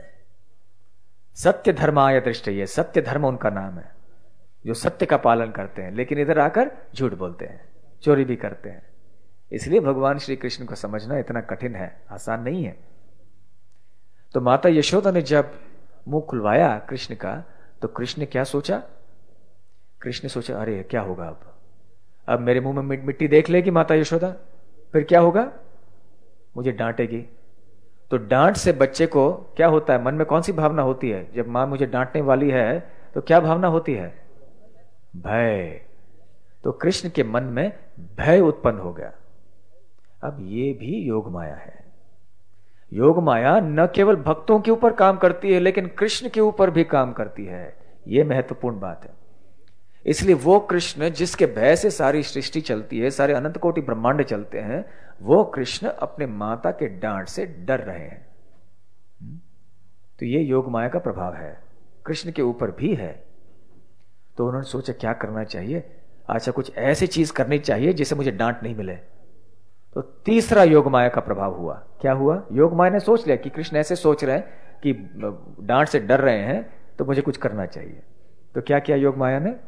सत्य धर्माय दृष्टये, सत्य धर्म उनका नाम है, जो सत्य का पालन करते हैं, लेकिन इधर आकर झूठ बोलते हैं, चोरी भी करते हैं। इसलिए भगवान श्री कृष्ण को समझना इतना कठिन है, आसान नहीं है। तो माता यशोदा ने जब मुंह खुलवाया कृष्ण का, तो कृष्ण ने क्या सोचा? कृष्ण ने सोचा, अरे क्या होगा अब मेरे मुंह में मिट्टी देख लेगी माता यशोदा, फिर क्या होगा? मुझे डांटेगी। तो डांट से बच्चे को क्या होता है, मन में कौन सी भावना होती है? जब मां मुझे डांटने वाली है तो क्या भावना होती है? भय। तो कृष्ण के मन में भय उत्पन्न हो गया। अब ये भी योग माया है। योग माया न केवल भक्तों के ऊपर काम करती है, लेकिन कृष्ण के ऊपर भी काम करती है। यह महत्वपूर्ण बात है। इसलिए वो कृष्ण जिसके भय से सारी सृष्टि चलती है, सारे अनंत कोटि ब्रह्मांड चलते हैं, वो कृष्ण अपने माता के डांट से डर रहे हैं। तो ये योग माया का प्रभाव है, कृष्ण के ऊपर भी है। तो उन्होंने सोचा क्या करना चाहिए? अच्छा, कुछ ऐसी चीज करनी चाहिए जिससे मुझे डांट नहीं मिले। तो तीसरा योग माया का प्रभाव हुआ। क्या हुआ? योग माया ने सोच लिया कि कृष्ण ऐसे सोच रहे हैं कि डांट से डर रहे हैं, तो मुझे कुछ करना चाहिए। तो क्या किया योग माया ने?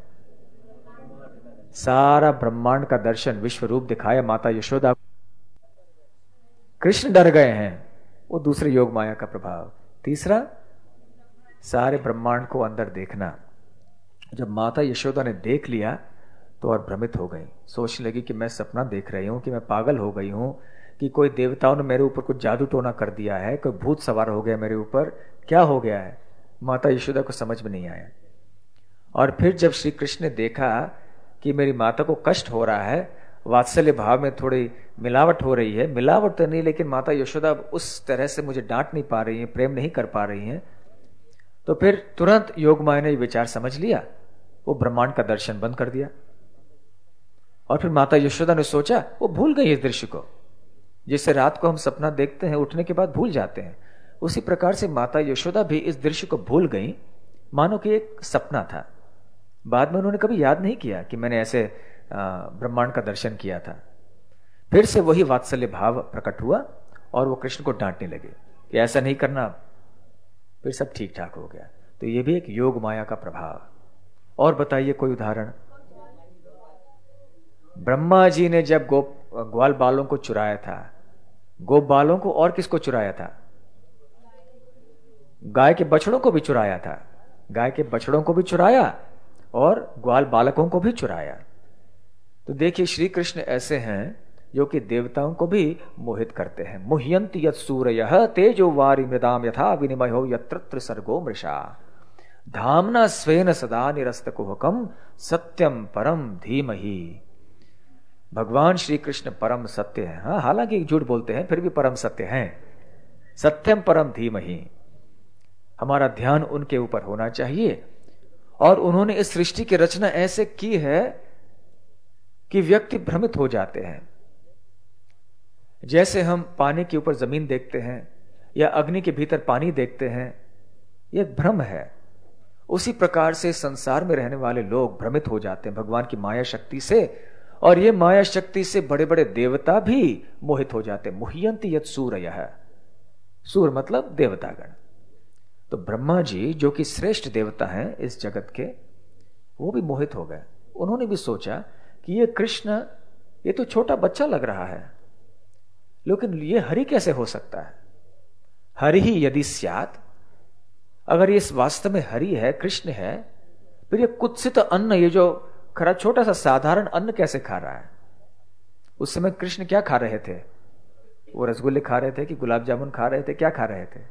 सारा ब्रह्मांड का दर्शन, विश्व रूप दिखाया माता यशोदा। कृष्ण डर गए हैं, वो दूसरे योग माया का प्रभाव। तीसरा, सारे ब्रह्मांड को अंदर देखना। जब माता यशोदा ने देख लिया, तो और भ्रमित हो गई, सोचने लगी कि मैं सपना देख रही हूँ, कि मैं पागल हो गई हूँ, कि कोई देवताओं ने मेरे ऊपर कुछ जादू टोना कर दिया है, कोई भूत सवार हो गया मेरे ऊपर, क्या हो गया है। माता यशोदा को समझ में नहीं आया। और फिर जब श्री कृष्ण ने देखा कि मेरी माता को कष्ट हो रहा है, वात्सल्य भाव में थोड़ी मिलावट हो रही है, मिलावट तो नहीं लेकिन माता यशोदा उस तरह से मुझे डांट नहीं पा रही है, प्रेम नहीं कर पा रही हैं, तो फिर तुरंत योगमाया ने विचार समझ लिया, वो ब्रह्मांड का दर्शन बंद कर दिया। और फिर माता यशोदा ने सोचा, वो भूल गई इस दृश्य को, जिससे रात को हम सपना देखते हैं उठने के बाद भूल जाते हैं, उसी प्रकार से माता यशोदा भी इस दृश्य को भूल गई, मानो कि एक सपना था। बाद में उन्होंने कभी याद नहीं किया कि मैंने ऐसे ब्रह्मांड का दर्शन किया था। फिर से वही वात्सल्य भाव प्रकट हुआ और वो कृष्ण को डांटने लगे कि ऐसा नहीं करना। फिर सब ठीक ठाक हो गया। तो ये भी एक योग माया का प्रभाव। और बताइए कोई उदाहरण। ब्रह्मा जी ने जब ग्वाल बालों को चुराया था, गोप बालों को और किसको चुराया था? गाय के बछड़ों को भी चुराया था। गाय के बछड़ों को भी चुराया और ग्वाल बालकों को भी चुराया। तो देखिए श्री कृष्ण ऐसे हैं जो कि देवताओं को भी मोहित करते हैं। मुह्यन्ति यत् सूरयः तेजो वारि मृदाम यथा विनिमयो यत्र सर्गो मृषा धाम्ना स्वेन सदा निरस्तकुहकम सत्यम परम धीमहि। भगवान श्री कृष्ण परम सत्य है। हाँ, हालांकि झूठ बोलते हैं फिर भी परम सत्य हैं। सत्यम परम धीमहि। हमारा ध्यान उनके ऊपर होना चाहिए। और उन्होंने इस सृष्टि की रचना ऐसे की है कि व्यक्ति भ्रमित हो जाते हैं। जैसे हम पानी के ऊपर जमीन देखते हैं या अग्नि के भीतर पानी देखते हैं, यह एक भ्रम है। उसी प्रकार से संसार में रहने वाले लोग भ्रमित हो जाते हैं भगवान की माया शक्ति से, और ये माया शक्ति से बड़े बड़े देवता भी मोहित हो जाते हैं। मुह्यन्ति यत् सूरयः, सूर मतलब देवतागण। तो ब्रह्मा जी जो कि श्रेष्ठ देवता हैं इस जगत के, वो भी मोहित हो गए। उन्होंने भी सोचा कि ये कृष्ण, ये तो छोटा बच्चा लग रहा है, लेकिन ये हरि कैसे हो सकता है? हरि ही यदि स्यात्, अगर ये वास्तव में हरि है, कृष्ण है, फिर ये कुत्सित अन्न, ये जो खरा छोटा सा साधारण अन्न कैसे खा रहा है? उस समय कृष्ण क्या खा रहे थे? वो रसगुल्ले खा रहे थे कि गुलाब जामुन खा रहे थे? क्या खा रहे थे?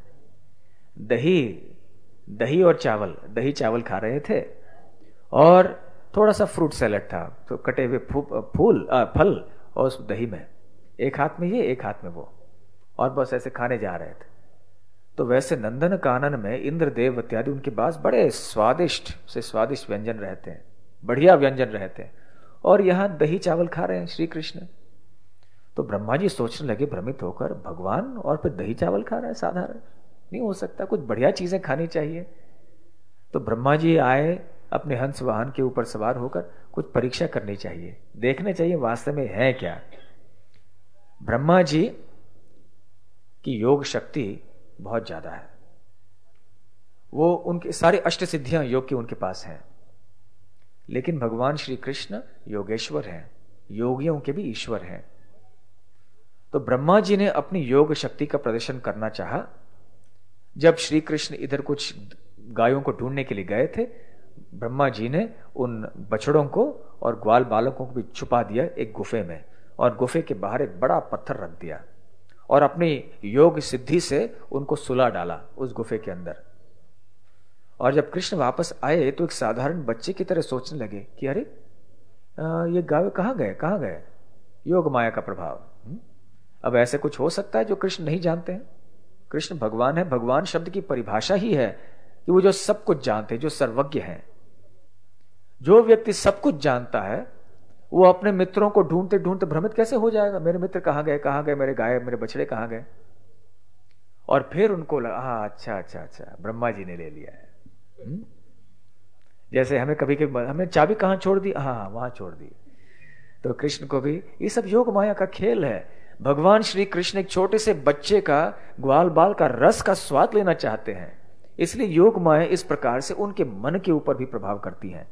दही और चावल, दही चावल खा रहे थे और थोड़ा सा फ्रूट सैलेड था, तो कटे हुए फल और उस दही में, एक हाथ में ये एक हाथ में वो, और बस ऐसे खाने जा रहे थे। तो वैसे नंदन कानन में इंद्रदेव इत्यादि उनके पास बड़े स्वादिष्ट से स्वादिष्ट व्यंजन रहते हैं, बढ़िया व्यंजन रहते हैं, और यहां दही चावल खा रहे हैं श्री कृष्ण। तो ब्रह्मा जी सोचने लगे भ्रमित होकर, भगवान और फिर दही चावल खा रहा है? साधारण नहीं हो सकता, कुछ बढ़िया चीजें खानी चाहिए। तो ब्रह्मा जी आए अपने हंस वाहन के ऊपर सवार होकर, कुछ परीक्षा करनी चाहिए, देखने चाहिए वास्तव में है क्या। ब्रह्मा जी की योग शक्ति बहुत ज्यादा है, वो उनके सारे अष्ट सिद्धियां योग की उनके पास हैं। लेकिन भगवान श्री कृष्ण योगेश्वर हैं, योगियों के भी ईश्वर हैं। तो ब्रह्मा जी ने अपनी योग शक्ति का प्रदर्शन करना चाहा। जब श्री कृष्ण इधर कुछ गायों को ढूंढने के लिए गए थे, ब्रह्मा जी ने उन बछड़ों को और ग्वाल बालकों को भी छुपा दिया एक गुफे में, और गुफे के बाहर एक बड़ा पत्थर रख दिया और अपनी योग सिद्धि से उनको सुला डाला उस गुफे के अंदर। और जब कृष्ण वापस आए तो एक साधारण बच्चे की तरह सोचने लगे कि अरे ये गाय कहाँ गए? योग माया का प्रभाव। अब ऐसे कुछ हो सकता है जो कृष्ण नहीं जानते हैं? कृष्ण भगवान है। भगवान शब्द की परिभाषा ही है कि वो जो सब कुछ जानते हैं, जो सर्वज्ञ हैं। जो व्यक्ति सब कुछ जानता है वो अपने मित्रों को ढूंढते ढूंढते भ्रमित कैसे हो जाएगा? मेरे मित्र कहाँ गए, मेरे गाय, मेरे बछड़े कहाँ गए? और फिर उनको लगा हाँ अच्छा ब्रह्मा जी ने ले लिया है। जैसे हमें कभी हमने चाबी कहाँ छोड़ दी? हाँ वहां छोड़ दी। तो कृष्ण को भी ये सब योग माया का खेल है। भगवान श्री कृष्ण एक छोटे से बच्चे का, ग्वाल बाल का रस का स्वाद लेना चाहते हैं, इसलिए योग माया इस प्रकार से उनके मन के ऊपर भी प्रभाव करती है।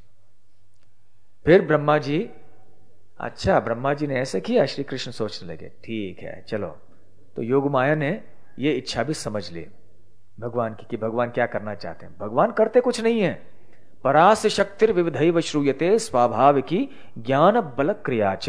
फिर ब्रह्मा जी ने ऐसे किया, श्री कृष्ण सोचने लगे ठीक है चलो। तो योग माया ने ये इच्छा भी समझ ली भगवान की कि भगवान क्या करना चाहते हैं। भगवान करते कुछ नहीं है, परास शक्तिर विविधैव श्रूयते स्वाभाविकी ज्ञान बल क्रियाच।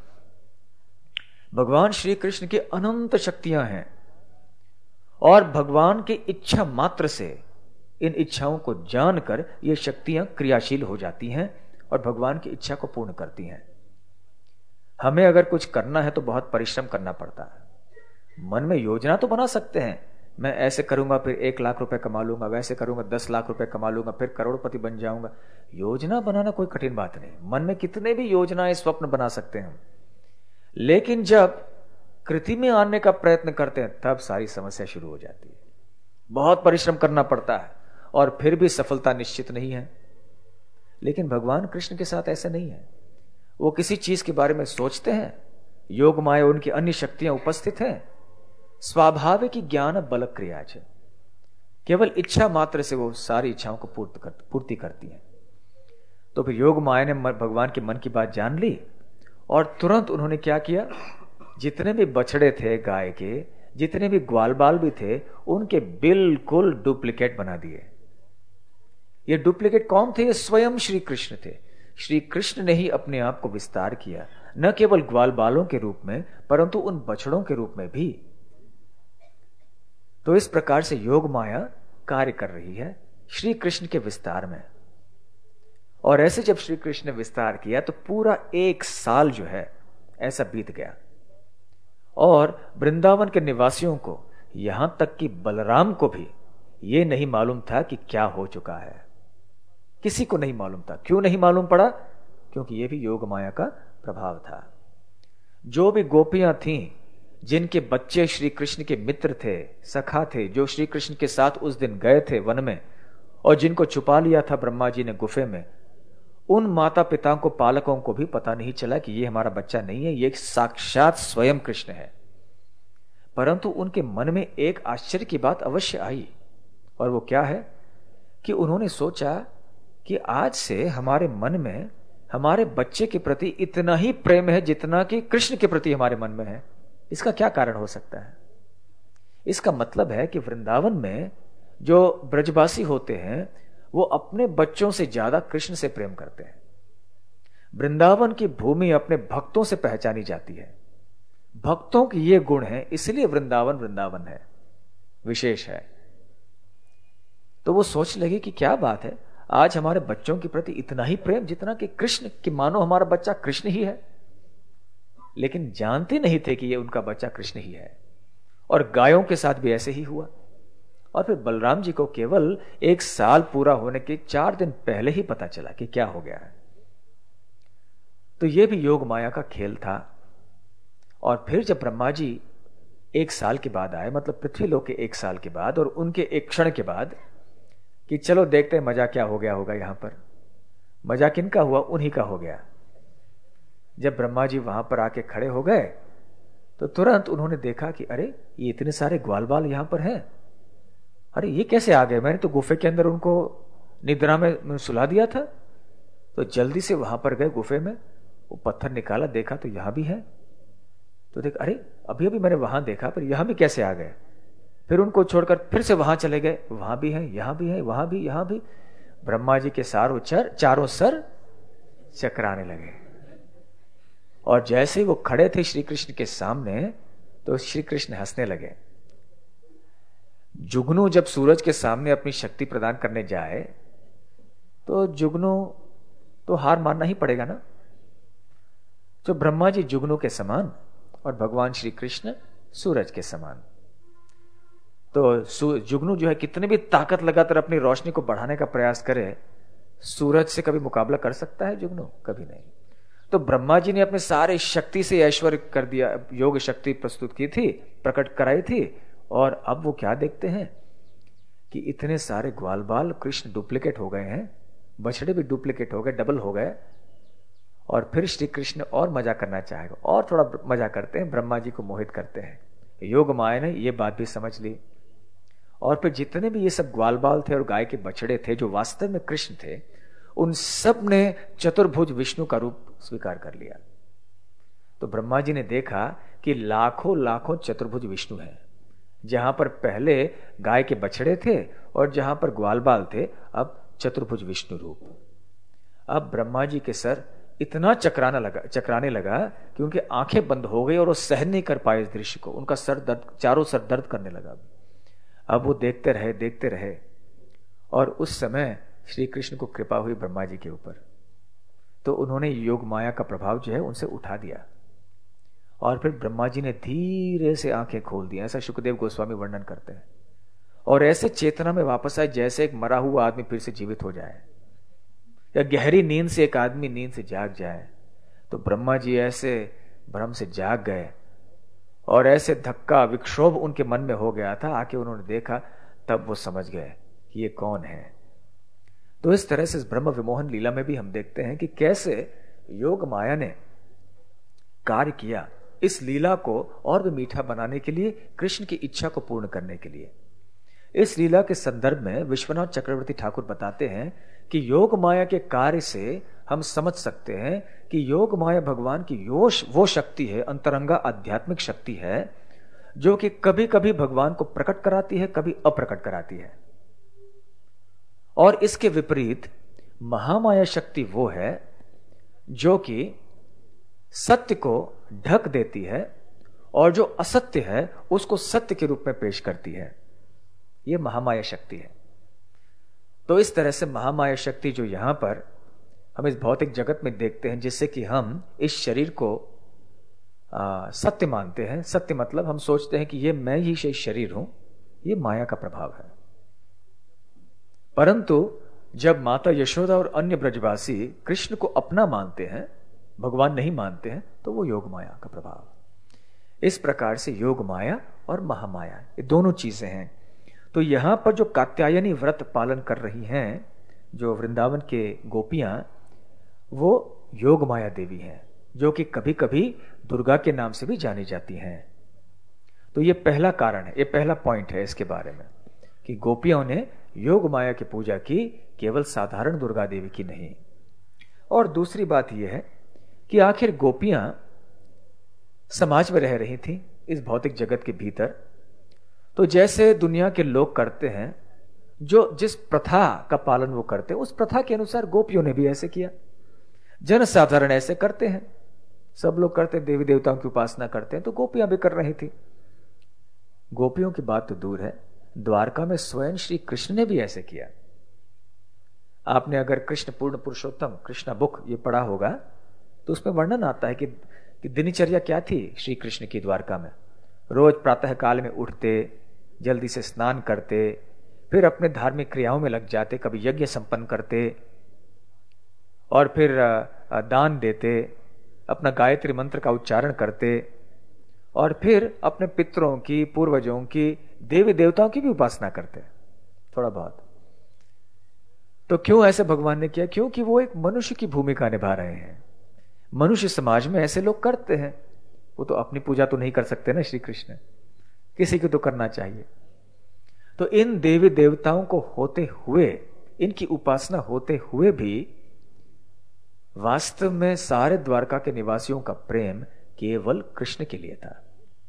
भगवान श्री कृष्ण की अनंत शक्तियां हैं और भगवान की इच्छा मात्र से इन इच्छाओं को जानकर ये शक्तियां क्रियाशील हो जाती हैं और भगवान की इच्छा को पूर्ण करती हैं। हमें अगर कुछ करना है तो बहुत परिश्रम करना पड़ता है। मन में योजना तो बना सकते हैं, मैं ऐसे करूंगा फिर 1 लाख रुपए कमा लूंगा, वैसे करूंगा 10 लाख रुपए कमा लूंगा, फिर करोड़पति बन जाऊंगा। योजना बनाना कोई कठिन बात नहीं, मन में कितने भी योजनाएं स्वप्न बना सकते हैं हम, लेकिन जब कृति में आने का प्रयत्न करते हैं तब सारी समस्या शुरू हो जाती है। बहुत परिश्रम करना पड़ता है और फिर भी सफलता निश्चित नहीं है। लेकिन भगवान कृष्ण के साथ ऐसा नहीं है। वो किसी चीज के बारे में सोचते हैं, योग माया उनकी अन्य शक्तियां उपस्थित हैं, स्वाभाविक ज्ञान बल क्रियाच, केवल इच्छा मात्र से वो सारी इच्छाओं को पूर्ति करती हैं। तो फिर योग माया ने भगवान के मन की बात जान ली और तुरंत उन्होंने क्या किया, जितने भी बछड़े थे गाय के, जितने भी ग्वाल बाल भी थे, उनके बिल्कुल डुप्लीकेट बना दिए। ये डुप्लीकेट कौन थे? ये स्वयं श्री कृष्ण थे। श्री कृष्ण ने ही अपने आप को विस्तार किया, न केवल ग्वाल बालों के रूप में परंतु उन बछड़ों के रूप में भी। तो इस प्रकार से योग माया कार्य कर रही है श्री कृष्ण के विस्तार में। और ऐसे जब श्री कृष्ण ने विस्तार किया तो पूरा 1 साल जो है ऐसा बीत गया और वृंदावन के निवासियों को, यहां तक कि बलराम को भी यह नहीं मालूम था कि क्या हो चुका है। किसी को नहीं मालूम था। क्यों नहीं मालूम पड़ा? क्योंकि यह भी योग माया का प्रभाव था। जो भी गोपियां थीं, जिनके बच्चे श्री कृष्ण के मित्र थे, सखा थे, जो श्री कृष्ण के साथ उस दिन गए थे वन में और जिनको छुपा लिया था ब्रह्मा जी ने गुफे में, उन माता पिता को, पालकों को भी पता नहीं चला कि ये हमारा बच्चा नहीं है, ये साक्षात स्वयं कृष्ण है। परंतु उनके मन में एक आश्चर्य की बात अवश्य आई, और वो क्या है कि उन्होंने सोचा कि आज से हमारे मन में हमारे बच्चे के प्रति इतना ही प्रेम है जितना कि कृष्ण के प्रति हमारे मन में है। इसका क्या कारण हो सकता है? इसका मतलब है कि वृंदावन में जो ब्रजवासी होते हैं वो अपने बच्चों से ज्यादा कृष्ण से प्रेम करते हैं। वृंदावन की भूमि अपने भक्तों से पहचानी जाती है। भक्तों की ये गुण है, इसलिए वृंदावन वृंदावन है, विशेष है। तो वो सोच लगे कि क्या बात है, आज हमारे बच्चों के प्रति इतना ही प्रेम जितना कि कृष्ण, कि मानो हमारा बच्चा कृष्ण ही है। लेकिन जानते नहीं थे कि ये उनका बच्चा कृष्ण ही है। और गायों के साथ भी ऐसे ही हुआ। और फिर बलराम जी को केवल 1 साल पूरा होने के 4 दिन पहले ही पता चला कि क्या हो गया है। तो यह भी योग माया का खेल था। और फिर जब ब्रह्मा जी 1 साल के बाद आए, मतलब पृथ्वी लोक के 1 साल के बाद, और उनके एक क्षण के बाद कि चलो देखते हैं मजा क्या हो गया होगा यहां पर। मजा किनका हुआ? उन्हीं का हो गया। जब ब्रह्मा जी वहां पर आके खड़े हो गए तो तुरंत उन्होंने देखा कि अरे ये इतने सारे ग्वाल बाल यहां पर हैं, अरे ये कैसे आ गए? मैंने तो गुफे के अंदर उनको निद्रा में सुला दिया था। तो जल्दी से वहां पर गए गुफे में, वो पत्थर निकाला, देखा तो यहां भी है। तो देख, अरे अभी अभी मैंने वहां देखा, पर यहां भी कैसे आ गए? फिर उनको छोड़कर फिर से वहां चले गए, वहां भी है, यहां भी है, वहां भी, यहां भी। ब्रह्मा जी के चारों सर चकराने लगे। और जैसे ही वो खड़े थे श्री कृष्ण के सामने तो श्री कृष्ण हंसने लगे। जुगनू जब सूरज के सामने अपनी शक्ति प्रदान करने जाए तो जुगनू तो हार मानना ही पड़ेगा ना। तो ब्रह्मा जी जुगनू के समान और भगवान श्री कृष्ण सूरज के समान। तो जुगनू जो है कितने भी ताकत लगाकर अपनी रोशनी को बढ़ाने का प्रयास करे, सूरज से कभी मुकाबला कर सकता है जुगनू? कभी नहीं। तो ब्रह्मा जी ने अपने सारे शक्ति से ऐश्वर्य कर दिया, योग शक्ति प्रस्तुत की थी, प्रकट कराई थी। और अब वो क्या देखते हैं कि इतने सारे ग्वाल बाल कृष्ण डुप्लीकेट हो गए हैं, बछड़े भी डुप्लीकेट हो गए, डबल हो गए। और फिर श्री कृष्ण और मजा करना चाहेगा, और थोड़ा मजा करते हैं, ब्रह्मा जी को मोहित करते हैं। योग माया ने ये बात भी समझ ली। और फिर जितने भी ये सब ग्वाल बाल थे और गाय के बछड़े थे जो वास्तव में कृष्ण थे, उन सब ने चतुर्भुज विष्णु का रूप स्वीकार कर लिया। तो ब्रह्मा जी ने देखा कि लाखों लाखों चतुर्भुज विष्णु हैं। जहां पर पहले गाय के बछड़े थे और जहां पर ग्वाल बाल थे, अब चतुर्भुज विष्णु रूप। अब ब्रह्मा जी के सर इतना चकराने लगा कि उनकी आंखें बंद हो गई और वो सहन नहीं कर पाए इस दृश्य को। उनका सर दर्द, चारों सर दर्द करने लगा। अब वो देखते रहे और उस समय श्री कृष्ण को कृपा हुई ब्रह्मा जी के ऊपर, तो उन्होंने योग माया का प्रभाव जो है उनसे उठा दिया और फिर ब्रह्मा जी ने धीरे से आंखें खोल दी। ऐसा शुकदेव गोस्वामी वर्णन करते हैं। और ऐसे चेतना में वापस आए जैसे एक मरा हुआ आदमी फिर से जीवित हो जाए, या गहरी नींद से एक आदमी नींद से जाग जाए। तो ब्रह्मा जी ऐसे भ्रम से जाग गए और ऐसे धक्का विक्षोभ उनके मन में हो गया था। आके उन्होंने देखा, तब वो समझ गए कि ये कौन है। तो इस तरह से इस ब्रह्म विमोहन लीला में भी हम देखते हैं कि कैसे योग माया ने कार्य किया इस लीला को और भी मीठा बनाने के लिए, कृष्ण की इच्छा को पूर्ण करने के लिए। इस लीला के संदर्भ में विश्वनाथ चक्रवर्ती ठाकुर बताते हैं कि योग माया के कार्य से हम समझ सकते हैं कि योग माया भगवान की वो शक्ति है, अंतरंगा आध्यात्मिक शक्ति है, जो कि कभी कभी भगवान को प्रकट कराती है, कभी अप्रकट कराती है। और इसके विपरीत महामाया शक्ति वो है जो कि सत्य को ढक देती है और जो असत्य है उसको सत्य के रूप में पेश करती है। यह महामाया शक्ति है। तो इस तरह से महामाया शक्ति जो यहां पर हम इस भौतिक जगत में देखते हैं, जिससे कि हम इस शरीर को सत्य मानते हैं। सत्य मतलब हम सोचते हैं कि ये मैं ही शरीर हूं, ये माया का प्रभाव है। परंतु जब माता यशोदा और अन्य ब्रजवासी कृष्ण को अपना मानते हैं, भगवान नहीं मानते हैं, तो वो योग माया का प्रभाव। इस प्रकार से योग माया और महामाया ये दोनों चीजें हैं। तो यहां पर जो कात्यायनी व्रत पालन कर रही हैं, जो वृंदावन के गोपियां, वो योग माया देवी हैं, जो कि कभी कभी दुर्गा के नाम से भी जानी जाती हैं। तो ये पहला कारण है, ये पहला पॉइंट है इसके बारे में कि गोपियों ने योग माया की पूजा की, केवल साधारण दुर्गा देवी की नहीं। और दूसरी बात यह है कि आखिर गोपियां समाज में रह रही थी इस भौतिक जगत के भीतर। तो जैसे दुनिया के लोग करते हैं, जो जिस प्रथा का पालन वो करते हैं, उस प्रथा के अनुसार गोपियों ने भी ऐसे किया। जन साधारण ऐसे करते हैं, सब लोग करते हैं, देवी देवताओं की उपासना करते हैं, तो गोपियां भी कर रही थी। गोपियों की बात तो दूर है, द्वारका में स्वयं श्री कृष्ण ने भी ऐसे किया। आपने अगर कृष्ण पूर्ण पुरुषोत्तम कृष्णा बुक ये पढ़ा होगा तो उसमें वर्णन आता है कि दिनचर्या क्या थी श्री कृष्ण की द्वारका में। रोज प्रातः काल में उठते, जल्दी से स्नान करते, फिर अपने धार्मिक क्रियाओं में लग जाते, कभी यज्ञ संपन्न करते और फिर दान देते, अपना गायत्री मंत्र का उच्चारण करते और फिर अपने पितरों की, पूर्वजों की, देवी देवताओं की भी उपासना करते थोड़ा बहुत। तो क्यों ऐसे भगवान ने किया? क्योंकि वो एक मनुष्य की भूमिका निभा रहे हैं। मनुष्य समाज में ऐसे लोग करते हैं। वो तो अपनी पूजा तो नहीं कर सकते ना श्री कृष्ण, किसी को तो करना चाहिए। तो इन देवी देवताओं को होते हुए, इनकी उपासना होते हुए भी वास्तव में सारे द्वारका के निवासियों का प्रेम केवल कृष्ण के लिए था।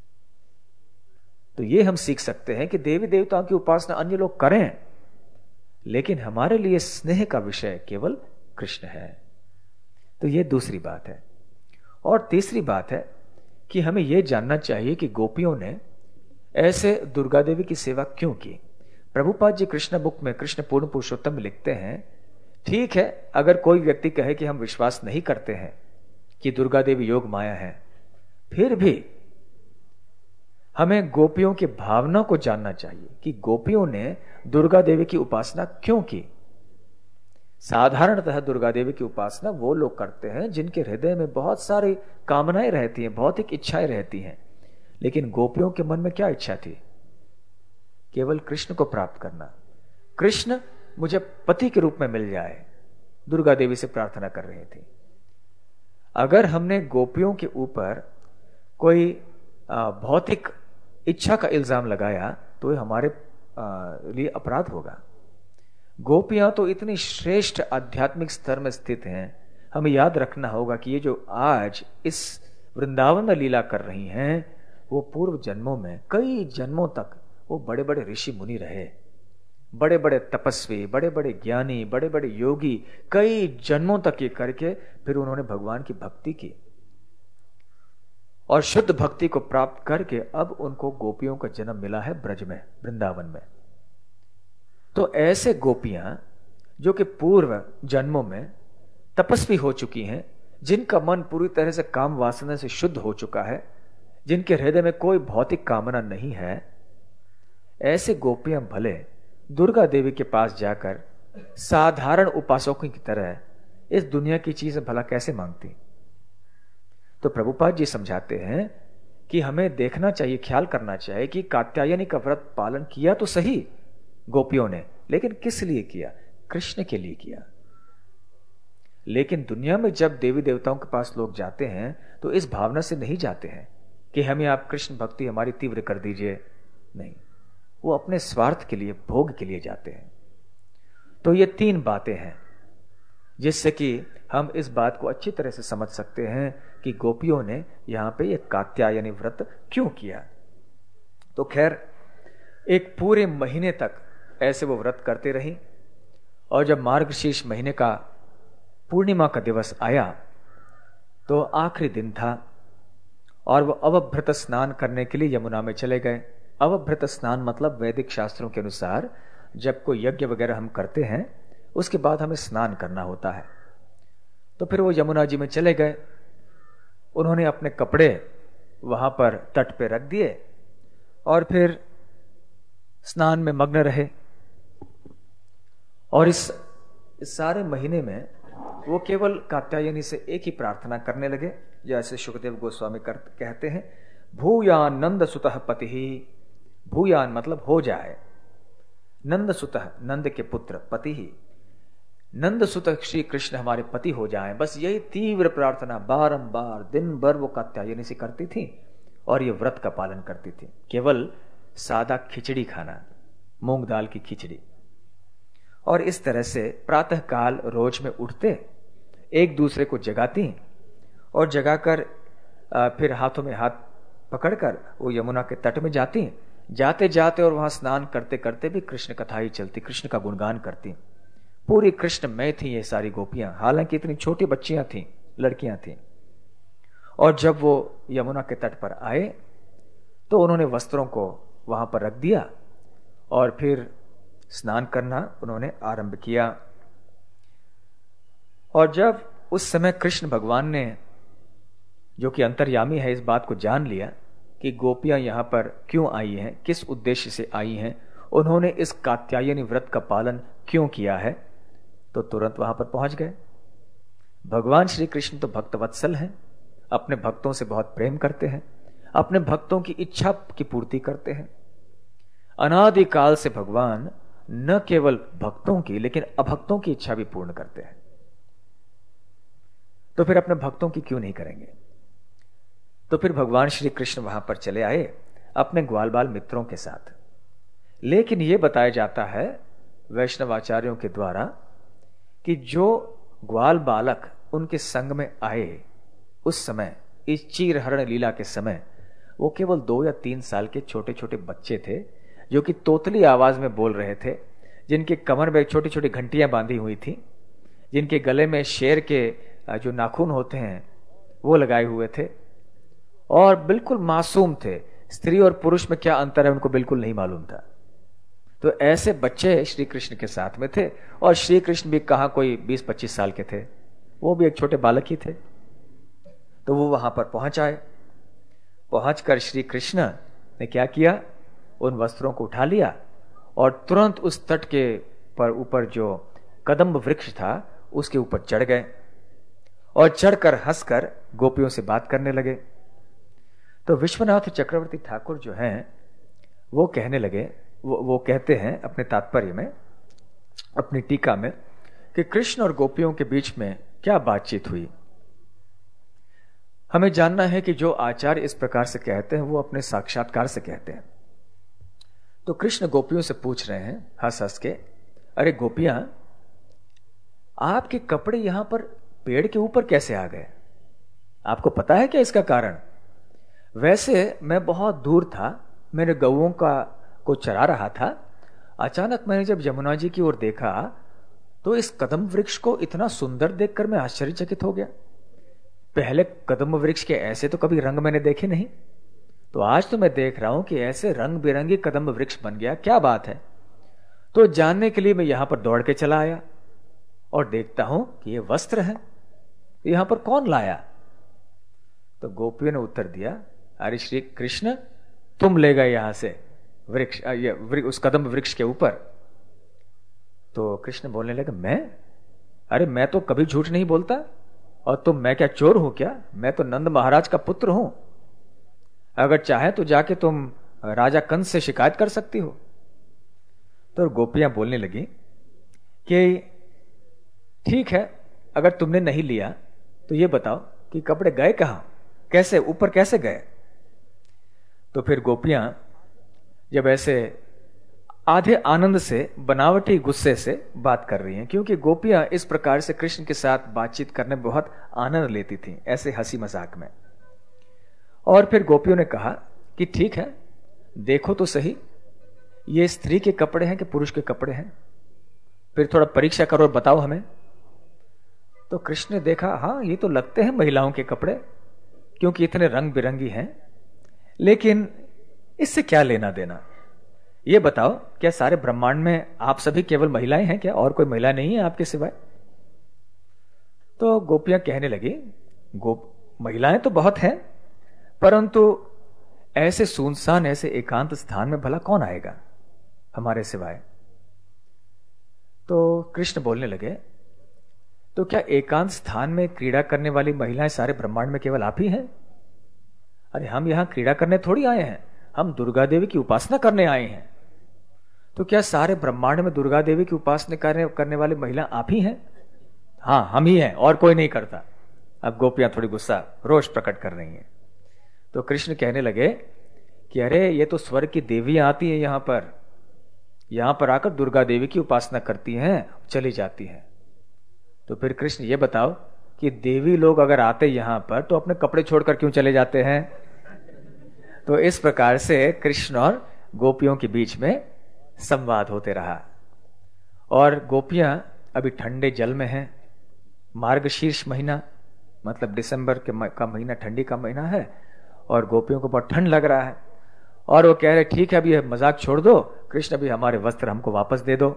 तो ये हम सीख सकते हैं कि देवी देवताओं की उपासना अन्य लोग करें, लेकिन हमारे लिए स्नेह का विषय केवल कृष्ण है। तो ये दूसरी बात है। और तीसरी बात है कि हमें यह जानना चाहिए कि गोपियों ने ऐसे दुर्गा देवी की सेवा क्यों की। प्रभुपाद जी कृष्ण बुक में, कृष्ण पूर्ण पुरुषोत्तम में लिखते हैं, ठीक है, अगर कोई व्यक्ति कहे कि हम विश्वास नहीं करते हैं कि दुर्गा देवी योग माया है, फिर भी हमें गोपियों की भावना को जानना चाहिए कि गोपियों ने दुर्गा देवी की उपासना क्यों की। साधारणतः दुर्गा देवी की उपासना वो लोग करते हैं जिनके हृदय में बहुत सारी कामनाएं रहती हैं, भौतिक इच्छाएं रहती हैं। लेकिन गोपियों के मन में क्या इच्छा थी? केवल कृष्ण को प्राप्त करना। कृष्ण मुझे पति के रूप में मिल जाए, दुर्गा देवी से प्रार्थना कर रही थी। अगर हमने गोपियों के ऊपर कोई भौतिक इच्छा का इल्जाम लगाया तो ये हमारे लिए अपराध होगा। गोपियां तो इतनी श्रेष्ठ आध्यात्मिक स्तर में स्थित हैं, हमें याद रखना होगा कि ये जो आज इस वृंदावन में लीला कर रही हैं, वो पूर्व जन्मों में, कई जन्मों तक वो बड़े बड़े ऋषि मुनि रहे, बड़े बड़े तपस्वी, बड़े बड़े ज्ञानी, बड़े बड़े योगी, कई जन्मों तक ये करके फिर उन्होंने भगवान की भक्ति की और शुद्ध भक्ति को प्राप्त करके अब उनको गोपियों का जन्म मिला है ब्रज में, वृंदावन में। तो ऐसे गोपियां जो कि पूर्व जन्मों में तपस्वी हो चुकी हैं, जिनका मन पूरी तरह से काम वासना से शुद्ध हो चुका है, जिनके हृदय में कोई भौतिक कामना नहीं है, ऐसे गोपियां भले दुर्गा देवी के पास जाकर साधारण उपासकों की तरह इस दुनिया की चीजें भला कैसे मांगती। तो प्रभुपाद जी समझाते हैं कि हमें देखना चाहिए, ख्याल करना चाहिए कि कात्यायनी का व्रत पालन किया तो सही गोपियों ने, लेकिन किस लिए किया? कृष्ण के लिए किया। लेकिन दुनिया में जब देवी देवताओं के पास लोग जाते हैं तो इस भावना से नहीं जाते हैं कि हमें आप कृष्ण भक्ति हमारी तीव्र कर दीजिए, नहीं, वो अपने स्वार्थ के लिए, भोग के लिए जाते हैं। तो ये 3 बातें हैं जिससे कि हम इस बात को अच्छी तरह से समझ सकते हैं कि गोपियों ने यहां पे ये कात्यायनी व्रत क्यों किया। तो खैर, एक पूरे महीने तक ऐसे वो व्रत करते रही और जब मार्गशीर्ष महीने का पूर्णिमा का दिवस आया तो आखिरी दिन था और वो अवभृत स्नान करने के लिए यमुना में चले गए। अवभृत स्नान मतलब वैदिक शास्त्रों के अनुसार जब कोई यज्ञ वगैरह हम करते हैं उसके बाद हमें स्नान करना होता है। तो फिर वो यमुना जी में चले गए। उन्होंने अपने कपड़े वहां पर तट पे रख दिए और फिर स्नान में मग्न रहे। और इस सारे महीने में वो केवल कात्यायनी से एक ही प्रार्थना करने लगे, जैसे सुखदेव गोस्वामी कहते हैं, भूयान नंद सुतः पति ही। भूयान मतलब हो जाए, नंद सुतः नंद के पुत्र, पति ही, नंद सुतः श्री कृष्ण हमारे पति हो जाएं। बस यही तीव्र प्रार्थना बारंबार दिन भर वो कात्यायनी से करती थी और ये व्रत का पालन करती थी। केवल सादा खिचड़ी खाना, मूंग दाल की खिचड़ी। और इस तरह से प्रातः काल रोज में उठते, एक दूसरे को जगाती और जगाकर फिर हाथों में हाथ पकड़कर वो यमुना के तट में जाती। जाते जाते और वहां स्नान करते करते भी कृष्ण कथा ही चलती, कृष्ण का गुणगान करती। पूरी कृष्णमय थी ये सारी गोपियां, हालांकि इतनी छोटी बच्चियां थीं, लड़कियां थीं। और जब वो यमुना के तट पर आए तो उन्होंने वस्त्रों को वहां पर रख दिया और फिर स्नान करना उन्होंने आरंभ किया। और जब उस समय कृष्ण भगवान ने, जो कि अंतर्यामी है, इस बात को जान लिया कि गोपियां यहां पर क्यों आई हैं, किस उद्देश्य से आई हैं, उन्होंने इस कात्यायनी व्रत का पालन क्यों किया है, तो तुरंत वहां पर पहुंच गए। भगवान श्री कृष्ण तो भक्त वत्सल हैं, अपने भक्तों से बहुत प्रेम करते हैं, अपने भक्तों की इच्छा की पूर्ति करते हैं। अनादिकाल से भगवान न केवल भक्तों की लेकिन अभक्तों की इच्छा भी पूर्ण करते हैं। तो फिर अपने भक्तों की क्यों नहीं करेंगे। तो फिर भगवान श्री कृष्ण वहां पर चले आए अपने ग्वाल बाल मित्रों के साथ। लेकिन यह बताया जाता है वैष्णवाचार्यों के द्वारा कि जो ग्वाल बालक उनके संग में आए उस समय, इस चीरहरण लीला के समय, वो केवल 2 या 3 साल के छोटे छोटे बच्चे थे, जो कि तोतली आवाज में बोल रहे थे, जिनके कमर में छोटी छोटी घंटियां बांधी हुई थी, जिनके गले में शेर के जो नाखून होते हैं वो लगाए हुए थे और बिल्कुल मासूम थे। स्त्री और पुरुष में क्या अंतर है उनको बिल्कुल नहीं मालूम था। तो ऐसे बच्चे श्री कृष्ण के साथ में थे और श्री कृष्ण भी कहां कोई 20-25 साल के थे, वो भी एक छोटे बालक ही थे। तो वो वहां पर पहुंच आए। पहुंचकर श्री कृष्ण ने क्या किया, उन वस्त्रों को उठा लिया और तुरंत उस तट के पर ऊपर जो कदम्ब वृक्ष था उसके ऊपर चढ़ गए और चढ़कर हंसकर गोपियों से बात करने लगे। तो विश्वनाथ चक्रवर्ती ठाकुर जो हैं वो कहने लगे, वो कहते हैं अपने तात्पर्य में, अपनी टीका में, कि कृष्ण और गोपियों के बीच में क्या बातचीत हुई। हमें जानना है कि जो आचार्य इस प्रकार से कहते हैं वो अपने साक्षात्कार से कहते हैं। तो कृष्ण गोपियों से पूछ रहे हैं हंस हंस के, अरे गोपियां, आपके कपड़े यहां पर पेड़ के ऊपर कैसे आ गए? आपको पता है क्या इसका कारण? वैसे मैं बहुत दूर था, मेरे गौओं को चरा रहा था, अचानक मैंने जब यमुना जी की ओर देखा तो इस कदम वृक्ष को इतना सुंदर देखकर मैं आश्चर्यचकित हो गया। पहले कदम वृक्ष के ऐसे तो कभी रंग मैंने देखे नहीं, तो आज तो मैं देख रहा हूं कि ऐसे रंग बिरंगी कदम वृक्ष बन गया, क्या बात है। तो जानने के लिए मैं यहां पर दौड़ के चला आया और देखता हूं कि ये वस्त्र है, यहां पर कौन लाया। तो गोपियों ने उत्तर दिया, अरे श्री कृष्ण तुम ले गए यहां से वृक्ष, उस कदम वृक्ष के ऊपर। तो कृष्ण बोलने लगे, मैं? अरे मैं तो कभी झूठ नहीं बोलता, और तुम, मैं क्या चोर हूं क्या? मैं तो नंद महाराज का पुत्र हूं। अगर चाहे तो जाके तुम राजा कंस से शिकायत कर सकती हो। तो गोपियां बोलने लगी कि ठीक है, अगर तुमने नहीं लिया तो ये बताओ कि कपड़े गए कहां, कैसे ऊपर कैसे गए। तो फिर गोपियां जब ऐसे आधे आनंद से बनावटी गुस्से से बात कर रही हैं, क्योंकि गोपियां इस प्रकार से कृष्ण के साथ बातचीत करने में बहुत आनंद लेती थीं, ऐसे हंसी मजाक में। और फिर गोपियों ने कहा कि ठीक है, देखो तो सही, ये स्त्री के कपड़े हैं कि पुरुष के कपड़े हैं, फिर थोड़ा परीक्षा करो और बताओ हमें। तो कृष्ण ने देखा, हाँ ये तो लगते हैं महिलाओं के कपड़े, क्योंकि इतने रंग बिरंगी हैं, लेकिन इससे क्या लेना देना। ये बताओ, क्या सारे ब्रह्मांड में आप सभी केवल महिलाएं हैं क्या, और कोई महिला नहीं है आपके सिवाय? तो गोपियां कहने लगी, महिलाएं तो बहुत हैं, परंतु ऐसे सुनसान, ऐसे एकांत स्थान में भला कौन आएगा हमारे सिवाय। तो कृष्ण बोलने लगे, तो क्या एकांत स्थान में क्रीड़ा करने वाली महिलाएं सारे ब्रह्मांड में केवल आप ही हैं? अरे हम यहां क्रीड़ा करने थोड़ी आए हैं, हम दुर्गा देवी की उपासना करने आए हैं। तो क्या सारे ब्रह्मांड में दुर्गा देवी की उपासना करने वाली महिला आप ही हैं? हाँ हम ही हैं, और कोई नहीं करता। अब गोपियां थोड़ी गुस्सा, रोष प्रकट कर रही हैं। तो कृष्ण कहने लगे कि अरे ये तो स्वर्ग की देवियां आती हैं यहां पर आकर दुर्गा देवी की उपासना करती हैं, चली जाती हैं। तो फिर कृष्ण ये बताओ कि देवी लोग अगर आते यहां पर तो अपने कपड़े छोड़कर क्यों चले जाते हैं। तो इस प्रकार से कृष्ण और गोपियों के बीच में संवाद होते रहा। और गोपियां अभी ठंडे जल में हैं, मार्गशीर्ष महीना, मतलब दिसंबर का महीना ठंडी का महीना है, और गोपियों को बहुत ठंड लग रहा है। और वो कह रहे, ठीक है अभी मजाक छोड़ दो कृष्ण, अभी हमारे वस्त्र हमको वापस दे दो।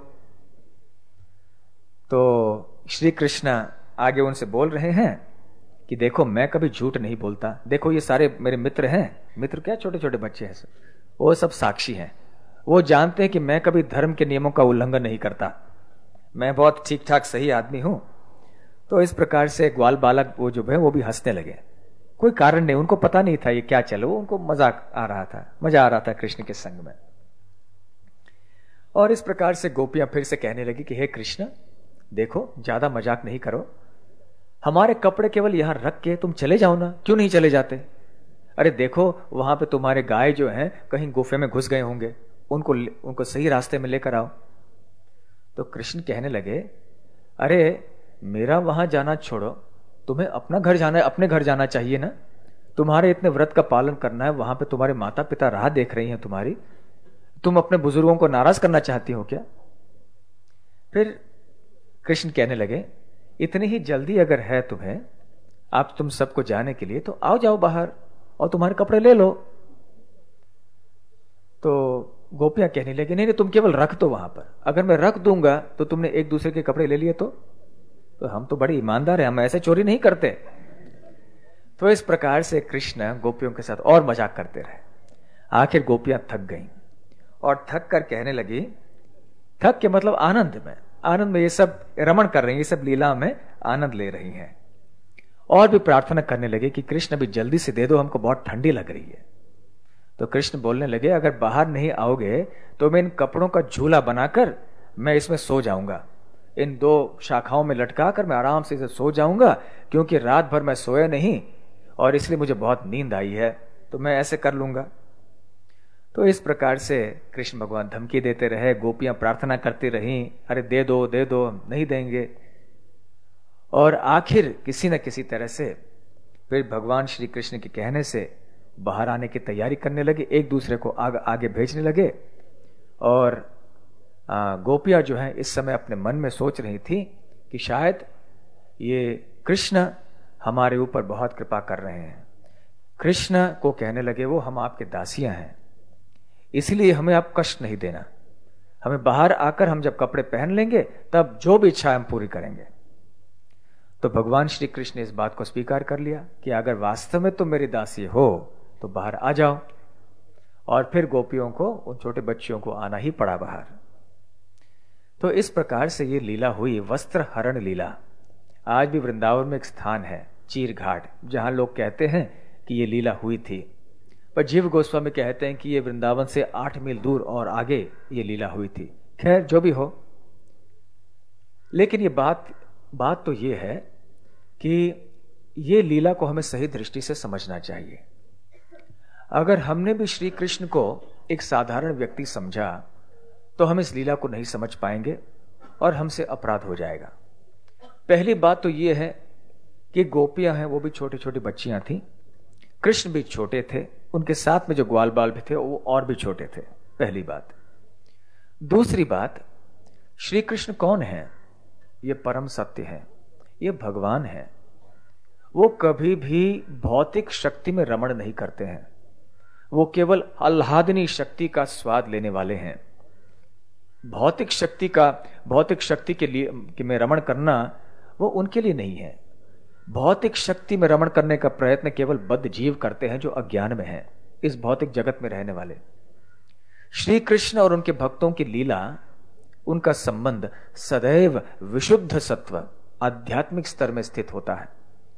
तो श्री कृष्ण आगे उनसे बोल रहे हैं कि देखो मैं कभी झूठ नहीं बोलता, देखो ये सारे मेरे मित्र हैं, मित्र क्या छोटे छोटे बच्चे हैं सब, वो सब साक्षी हैं, वो जानते हैं कि मैं कभी धर्म के नियमों का उल्लंघन नहीं करता, मैं बहुत ठीक ठाक सही आदमी हूं। तो इस प्रकार से ग्वाल बालक वो जो है वो भी हंसने लगे, कोई कारण नहीं, उनको पता नहीं था ये क्या चलो, उनको मजाक आ रहा था, मजा आ रहा था कृष्ण के संग में। और इस प्रकार से गोपियां फिर से कहने लगी कि हे कृष्ण देखो ज्यादा मजाक नहीं करो, हमारे कपड़े केवल यहां रख के तुम चले जाओ ना, क्यों नहीं चले जाते। अरे देखो वहां पे तुम्हारे गाय जो हैं कहीं गुफे में घुस गए होंगे, उनको सही रास्ते में लेकर आओ। तो कृष्ण कहने लगे, अरे मेरा वहां जाना छोड़ो, तुम्हें अपना घर जाना है, अपने घर जाना चाहिए ना, तुम्हारे इतने व्रत का पालन करना है, वहां पे तुम्हारे माता पिता राह देख रही हैं तुम्हारी, तुम अपने बुजुर्गों को नाराज करना चाहती हो क्या। फिर कृष्ण कहने लगे, इतनी ही जल्दी अगर है तुम्हें, आप तुम सबको जाने के लिए, तो आओ जाओ बाहर और तुम्हारे कपड़े ले लो। तो गोपियां कहने लगी, नहीं तुम केवल रख दो वहां पर, अगर मैं रख दूंगा तो तुमने एक दूसरे के कपड़े ले लिए तो हम तो बड़े ईमानदार हैं, हम ऐसे चोरी नहीं करते। तो इस प्रकार से कृष्ण गोपियों के साथ और मजाक करते रहे। आखिर गोपियां थक गईं और थक कर कहने लगी, थक के मतलब आनंद में ये सब रमण कर रही हैं, ये सब लीला में आनंद ले रही हैं। और भी प्रार्थना करने लगे कि कृष्ण अभी जल्दी से दे दो, हमको बहुत ठंडी लग रही है। तो कृष्ण बोलने लगे, अगर बाहर नहीं आओगे तो मैं इन कपड़ों का झूला बनाकर मैं इसमें सो जाऊंगा, इन दो शाखाओं में लटका कर मैं आराम से इसे सो जाऊंगा, क्योंकि रात भर मैं सोया नहीं और इसलिए मुझे बहुत नींद आई है, तो मैं ऐसे कर लूंगा। तो इस प्रकार से कृष्ण भगवान धमकी देते रहे, गोपियां प्रार्थना करती रहीं, अरे दे दो, नहीं देंगे। और आखिर किसी न किसी तरह से फिर भगवान श्री कृष्ण के कहने से बाहर आने की तैयारी करने लगे, एक दूसरे को आगे भेजने लगे। और गोपियां जो हैं इस समय अपने मन में सोच रही थी कि शायद ये कृष्ण हमारे ऊपर बहुत कृपा कर रहे हैं। कृष्ण को कहने लगे वो हम आपके दासियां हैं, इसलिए हमें आप कष्ट नहीं देना, हमें बाहर आकर हम जब कपड़े पहन लेंगे तब जो भी इच्छा हम पूरी करेंगे। तो भगवान श्री कृष्ण ने इस बात को स्वीकार कर लिया कि अगर वास्तव में तुम मेरी दासी हो तो बाहर आ जाओ। और फिर गोपियों को, उन छोटे बच्चियों को आना ही पड़ा बाहर। तो इस प्रकार से ये लीला हुई, वस्त्र हरण लीला। आज भी वृंदावन में एक स्थान है चीर घाट, जहां लोग कहते हैं कि ये लीला हुई थी, पर जीव गोस्वामी कहते हैं कि ये वृंदावन से 8 मील दूर और आगे ये लीला हुई थी। खैर जो भी हो, लेकिन ये बात तो ये है कि ये लीला को हमें सही दृष्टि से समझना चाहिए। अगर हमने भी श्री कृष्ण को एक साधारण व्यक्ति समझा तो हम इस लीला को नहीं समझ पाएंगे और हमसे अपराध हो जाएगा। पहली बात तो ये है कि गोपियां हैं वो भी छोटी छोटी बच्चियां थी, कृष्ण भी छोटे थे, उनके साथ में जो ग्वाल बाल भी थे वो और भी छोटे थे, पहली बात। दूसरी बात, श्री कृष्ण कौन है? ये परम सत्य है, ये भगवान है। वो कभी भी भौतिक शक्ति में रमण नहीं करते हैं, वो केवल आह्लादनी शक्ति का स्वाद लेने वाले हैं। भौतिक शक्ति के लिए में रमण करना वो उनके लिए नहीं है। भौतिक शक्ति में रमण करने का प्रयत्न केवल बद्ध जीव करते हैं जो अज्ञान में हैं, इस भौतिक जगत में रहने वाले। श्री कृष्ण और उनके भक्तों की लीला, उनका संबंध सदैव विशुद्ध सत्व, आध्यात्मिक स्तर में स्थित होता है।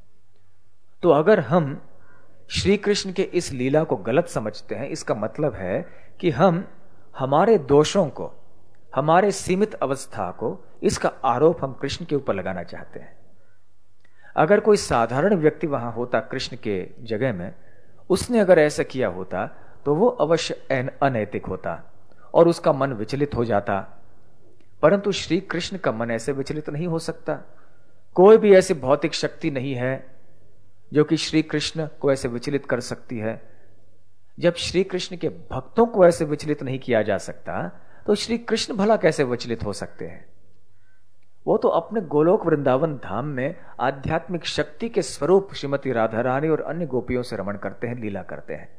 तो अगर हम श्री कृष्ण के इस लीला को गलत समझते हैं, इसका मतलब है कि हम हमारे दोषों को, हमारे सीमित अवस्था को, इसका आरोप हम कृष्ण के ऊपर लगाना चाहते हैं। अगर कोई साधारण व्यक्ति वहां होता कृष्ण के जगह में, उसने अगर ऐसा किया होता तो वो अवश्य अनैतिक होता और उसका मन विचलित हो जाता। परंतु श्री कृष्ण का मन ऐसे विचलित नहीं हो सकता। कोई भी ऐसी भौतिक शक्ति नहीं है जो कि श्री कृष्ण को ऐसे विचलित कर सकती है। जब श्री कृष्ण के भक्तों को ऐसे विचलित नहीं किया जा सकता तो श्री कृष्ण भला कैसे विचलित हो सकते हैं? वो तो अपने गोलोक वृंदावन धाम में आध्यात्मिक शक्ति के स्वरूप श्रीमती राधा रानी और अन्य गोपियों से रमण करते हैं, लीला करते हैं।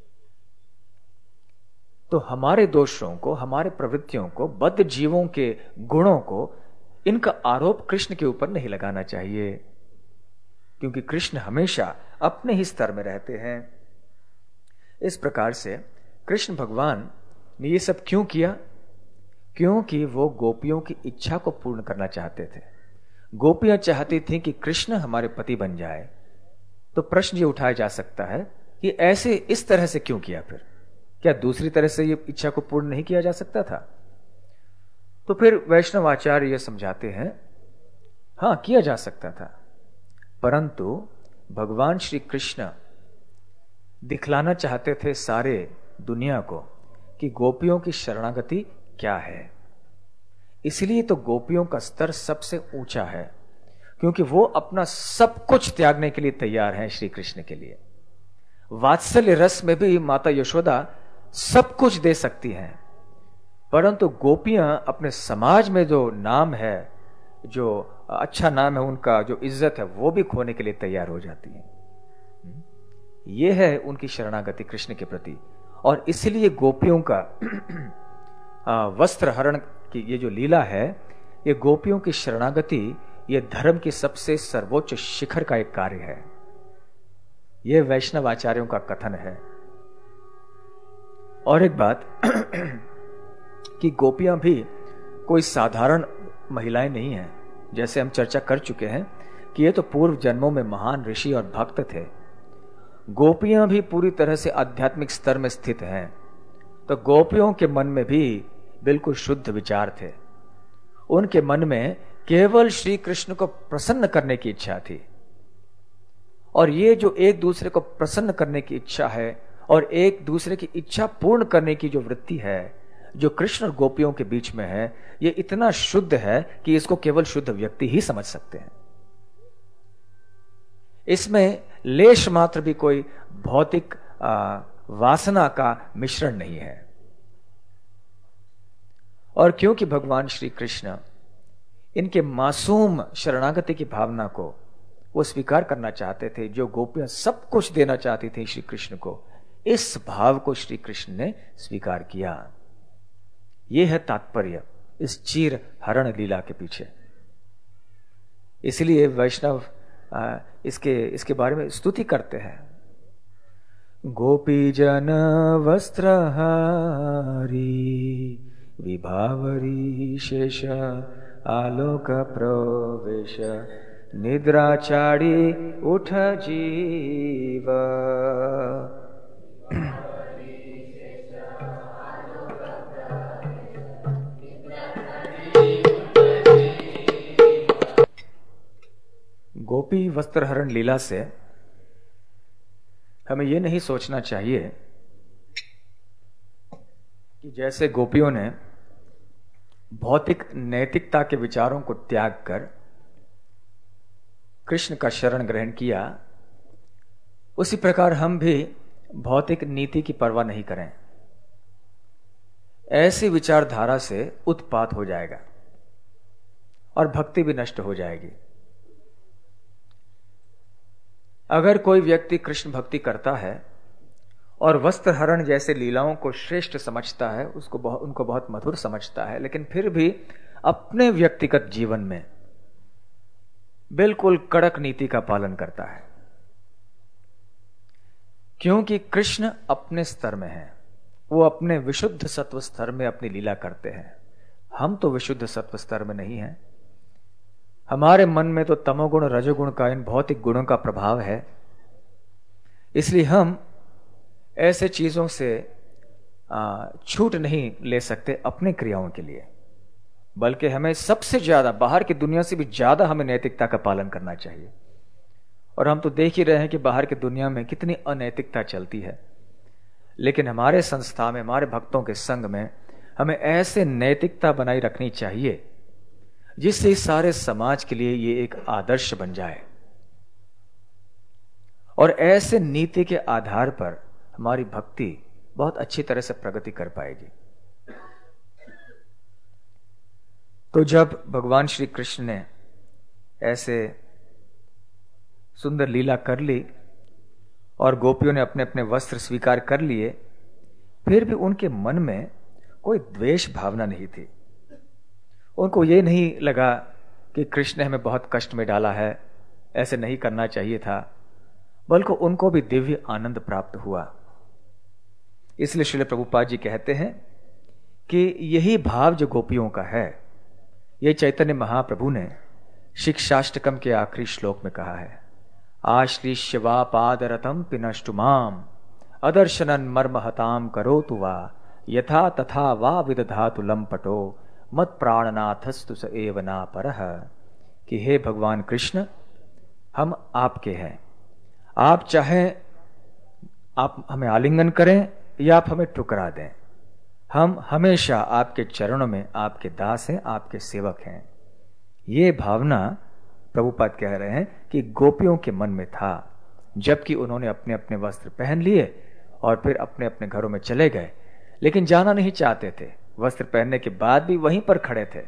तो हमारे दोषों को, हमारे प्रवृत्तियों को, बद्ध जीवों के गुणों को, इनका आरोप कृष्ण के ऊपर नहीं लगाना चाहिए, क्योंकि कृष्ण हमेशा अपने ही स्तर में रहते हैं। इस प्रकार से कृष्ण भगवान ने ये सब क्यों किया? क्योंकि वो गोपियों की इच्छा को पूर्ण करना चाहते थे। गोपियां चाहती थीं कि कृष्ण हमारे पति बन जाए। तो प्रश्न ये उठाया जा सकता है कि ऐसे इस तरह से क्यों किया? फिर क्या दूसरी तरह से ये इच्छा को पूर्ण नहीं किया जा सकता था? तो फिर वैष्णव आचार्य ये समझाते हैं, हां, किया जा सकता था, परंतु भगवान श्री कृष्ण दिखलाना चाहते थे सारे दुनिया को कि गोपियों की शरणागति क्या है। इसलिए तो गोपियों का स्तर सबसे ऊंचा है, क्योंकि वो अपना सब कुछ त्यागने के लिए तैयार हैं श्री कृष्ण के लिए। वात्सल्य रस में भी माता यशोदा सब कुछ दे सकती हैं, परंतु गोपियां अपने समाज में जो नाम है, जो अच्छा नाम है उनका, जो इज्जत है, वो भी खोने के लिए तैयार हो जाती हैं। ये है उनकी शरणागति कृष्ण के प्रति। और इसलिए गोपियों का वस्त्र हरण की ये जो लीला है, ये गोपियों की शरणागति, ये धर्म की सबसे सर्वोच्च शिखर का एक कार्य है। ये वैष्णव आचार्यों का कथन है। और एक बात कि गोपियां भी कोई साधारण महिलाएं नहीं हैं। जैसे हम चर्चा कर चुके हैं कि ये तो पूर्व जन्मों में महान ऋषि और भक्त थे। गोपियां भी पूरी तरह से आध्यात्मिक स्तर में स्थित हैं। तो गोपियों के मन में भी बिल्कुल शुद्ध विचार थे। उनके मन में केवल श्री कृष्ण को प्रसन्न करने की इच्छा थी। और ये जो एक दूसरे को प्रसन्न करने की इच्छा है और एक दूसरे की इच्छा पूर्ण करने की जो वृत्ति है, जो कृष्ण और गोपियों के बीच में है, ये इतना शुद्ध है कि इसको केवल शुद्ध व्यक्ति ही समझ सकते हैं। इसमें लेश मात्र भी कोई भौतिक वासना का मिश्रण नहीं है। और क्योंकि भगवान श्री कृष्ण इनके मासूम शरणागति की भावना को वो स्वीकार करना चाहते थे, जो गोपियां सब कुछ देना चाहती थी श्री कृष्ण को, इस भाव को श्री कृष्ण ने स्वीकार किया। यह है तात्पर्य इस चीर हरण लीला के पीछे। इसलिए वैष्णव इसके बारे में स्तुति करते हैं। गोपी जन वस्त्रहारी विभावरी शेष आलोक प्रवेश निद्राचारी उठ जीव। गोपी वस्त्रहरण लीला से हमें यह नहीं सोचना चाहिए कि जैसे गोपियों ने भौतिक नैतिकता के विचारों को त्याग कर कृष्ण का शरण ग्रहण किया, उसी प्रकार हम भी भौतिक नीति की परवाह नहीं करें। ऐसी विचारधारा से उत्पात हो जाएगा और भक्ति भी नष्ट हो जाएगी। अगर कोई व्यक्ति कृष्ण भक्ति करता है और वस्त्र हरण जैसे लीलाओं को श्रेष्ठ समझता है, उनको बहुत मधुर समझता है, लेकिन फिर भी अपने व्यक्तिगत जीवन में बिल्कुल कड़क नीति का पालन करता है, क्योंकि कृष्ण अपने स्तर में है, वो अपने विशुद्ध सत्व स्तर में अपनी लीला करते हैं। हम तो विशुद्ध सत्व स्तर में नहीं हैं। हमारे मन में तो तमोगुण रजोगुण का, इन भौतिक गुणों का प्रभाव है। इसलिए हम ऐसे चीजों से छूट नहीं ले सकते अपने क्रियाओं के लिए, बल्कि हमें सबसे ज्यादा, बाहर की दुनिया से भी ज्यादा हमें नैतिकता का पालन करना चाहिए। और हम तो देख ही रहे हैं कि बाहर की दुनिया में कितनी अनैतिकता चलती है, लेकिन हमारे संस्था में, हमारे भक्तों के संग में हमें ऐसे नैतिकता बनाई रखनी चाहिए जिससे इस सारे समाज के लिए ये एक आदर्श बन जाए। और ऐसे नीति के आधार पर हमारी भक्ति बहुत अच्छी तरह से प्रगति कर पाएगी। तो जब भगवान श्री कृष्ण ने ऐसे सुंदर लीला कर ली और गोपियों ने अपने अपने वस्त्र स्वीकार कर लिए, फिर भी उनके मन में कोई द्वेष भावना नहीं थी। उनको ये नहीं लगा कि कृष्ण ने हमें बहुत कष्ट में डाला है, ऐसे नहीं करना चाहिए था, बल्कि उनको भी दिव्य आनंद प्राप्त हुआ। इसलिए श्रील प्रभुपाद जी कहते हैं कि यही भाव जो गोपियों का है, ये चैतन्य महाप्रभु ने शिक्षाष्टकम के आखिरी श्लोक में कहा है, आश्लिष्य वा पादरतम पिनष्टु माम अदर्शनन मर्महताम करोतु वा यथा तथा वा विदधातु लंपटो मत प्राणनाथस्तु स एव ना परः। कि हे भगवान कृष्ण, हम आपके हैं। आप चाहें आप हमें आलिंगन करें या आप हमें ठुकरा दें, हम हमेशा आपके चरणों में आपके दास हैं, आपके सेवक हैं। ये भावना प्रभुपाद कह रहे हैं कि गोपियों के मन में था, जबकि उन्होंने अपने अपने वस्त्र पहन लिए और फिर अपने अपने घरों में चले गए, लेकिन जाना नहीं चाहते थे। वस्त्र पहनने के बाद भी वहीं पर खड़े थे।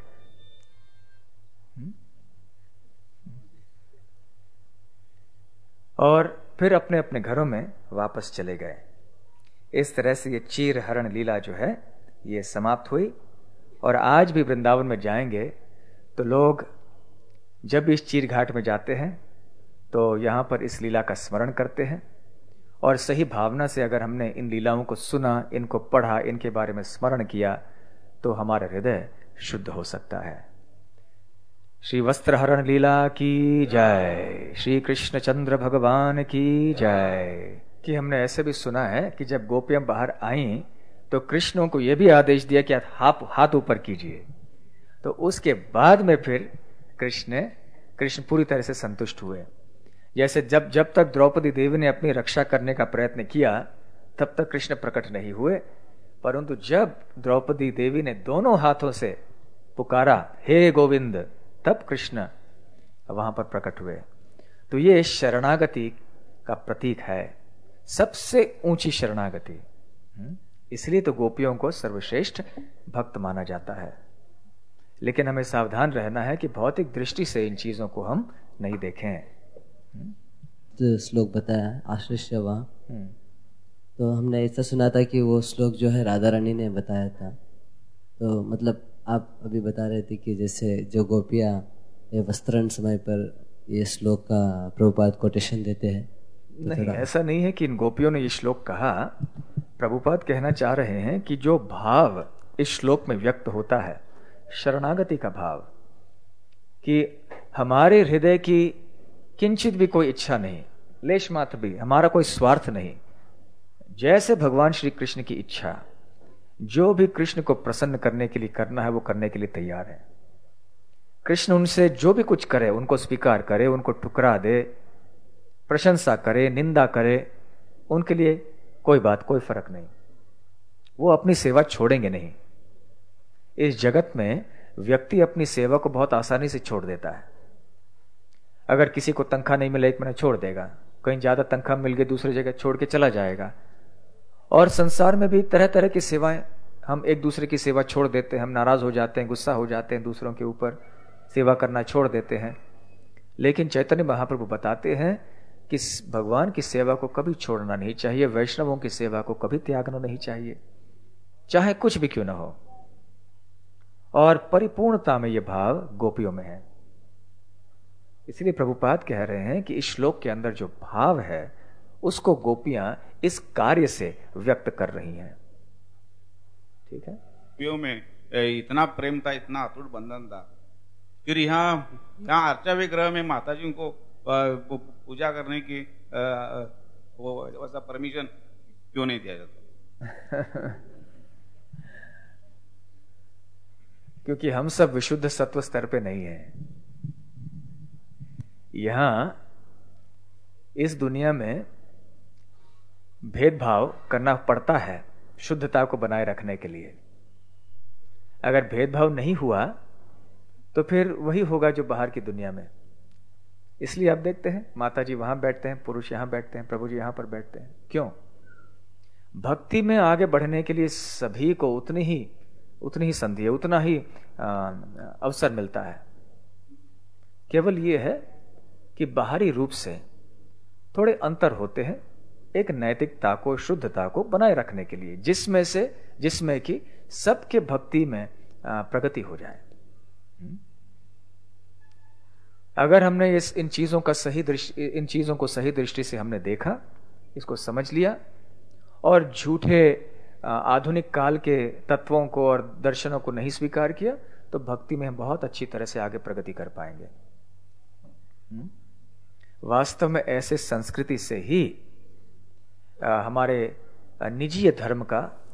और फिर अपने अपने घरों में वापस चले गए। इस तरह से ये चीर हरण लीला जो है ये समाप्त हुई। और आज भी वृंदावन में जाएंगे तो लोग जब इस चीर घाट में जाते हैं तो यहाँ पर इस लीला का स्मरण करते हैं। और सही भावना से अगर हमने इन लीलाओं को सुना, इनको पढ़ा, इनके बारे में स्मरण किया, तो हमारा हृदय शुद्ध हो सकता है। श्री वस्त्रहरण लीला की जय, श्री कृष्ण चंद्र भगवान की जय। कि हमने ऐसे भी सुना है कि जब गोपियां बाहर आईं तो कृष्णों को यह भी आदेश दिया कि आप हाथ ऊपर कीजिए। तो उसके बाद में फिर कृष्ण पूरी तरह से संतुष्ट हुए। जैसे जब तक द्रौपदी देवी ने अपनी रक्षा करने का प्रयत्न किया तब तक कृष्ण प्रकट नहीं हुए, परंतु जब द्रौपदी देवी ने दोनों हाथों से पुकारा हे गोविंद, तब कृष्ण वहां पर प्रकट हुए। तो ये शरणागति का प्रतीक है, सबसे ऊंची शरणागति। इसलिए तो गोपियों को सर्वश्रेष्ठ भक्त माना जाता है। लेकिन हमें सावधान रहना है कि भौतिक दृष्टि से इन चीजों को हम नहीं देखें। तो श्लोक बताया आश्रय वहाँ, तो हमने ऐसा सुना था कि वो श्लोक जो है राधा रानी ने बताया था। तो मतलब आप अभी बता रहे थे कि जैसे जो गोपियाँ ये वस्त्रण समय पर ये श्लोक का प्रभुपाद कोटेशन देते हैं। तो नहीं, ऐसा नहीं है कि इन गोपियों ने ये श्लोक कहा। प्रभुपाद कहना चाह रहे हैं कि जो भाव इस श्लोक में व्यक्त होता है, शरणागति का भाव, कि हमारे हृदय की किंचित भी कोई इच्छा नहीं, लेश मात्र भी, हमारा कोई स्वार्थ नहीं। जैसे भगवान श्री कृष्ण की इच्छा, जो भी कृष्ण को प्रसन्न करने के लिए करना है वो करने के लिए तैयार है। कृष्ण उनसे जो भी कुछ करे उनको स्वीकार करे, उनको ठुकरा दे, प्रशंसा करे, निंदा करे, उनके लिए कोई बात, कोई फर्क नहीं। वो अपनी सेवा छोड़ेंगे नहीं। इस जगत में व्यक्ति अपनी सेवा को बहुत आसानी से छोड़ देता है। अगर किसी को तनख्वाह नहीं मिले 1 महीना छोड़ देगा, कहीं ज्यादा तनख्वाह मिल गई दूसरी जगह छोड़ के चला जाएगा। और संसार में भी तरह तरह की सेवाएं, हम एक दूसरे की सेवा छोड़ देते हैं, हम नाराज हो जाते हैं, गुस्सा हो जाते हैं, दूसरों के ऊपर सेवा करना छोड़ देते हैं। लेकिन चैतन्य महाप्रभु बताते हैं कि भगवान की सेवा को कभी छोड़ना नहीं चाहिए, वैष्णवों की सेवा को कभी त्यागना नहीं चाहिए, चाहे कुछ भी क्यों ना हो। और परिपूर्णता में यह भाव गोपियों में है। इसलिए प्रभुपाद कह रहे हैं कि इस श्लोक के अंदर जो भाव है उसको गोपियां इस कार्य से व्यक्त कर रही हैं। ठीक है, गोपियों में इतना प्रेम था, इतना अटूट बंधन था। फिर यहाँ अर्चा विग्रह में माता जी को पूजा करने की वो ऐसा परमिशन क्यों नहीं दिया जाता? क्योंकि हम सब विशुद्ध सत्व स्तर पे नहीं हैं। यहां इस दुनिया में भेदभाव करना पड़ता है शुद्धता को बनाए रखने के लिए। अगर भेदभाव नहीं हुआ तो फिर वही होगा जो बाहर की दुनिया में। इसलिए आप देखते हैं माता जी वहां बैठते हैं, पुरुष यहां बैठते हैं, प्रभु जी यहां पर बैठते हैं। क्यों? भक्ति में आगे बढ़ने के लिए सभी को उतनी ही संधि, उतना ही अवसर मिलता है। केवल ये है कि बाहरी रूप से थोड़े अंतर होते हैं एक नैतिकता को, शुद्धता को बनाए रखने के लिए, जिसमें कि सबके भक्ति में प्रगति हो जाए। अगर हमने इन चीजों को सही दृष्टि से हमने देखा, इसको समझ लिया और झूठे आधुनिक काल के तत्वों को और दर्शनों को नहीं स्वीकार किया, तो भक्ति में हम बहुत अच्छी तरह से आगे प्रगति कर पाएंगे। वास्तव में ऐसे संस्कृति से ही हमारे निजीय धर्म का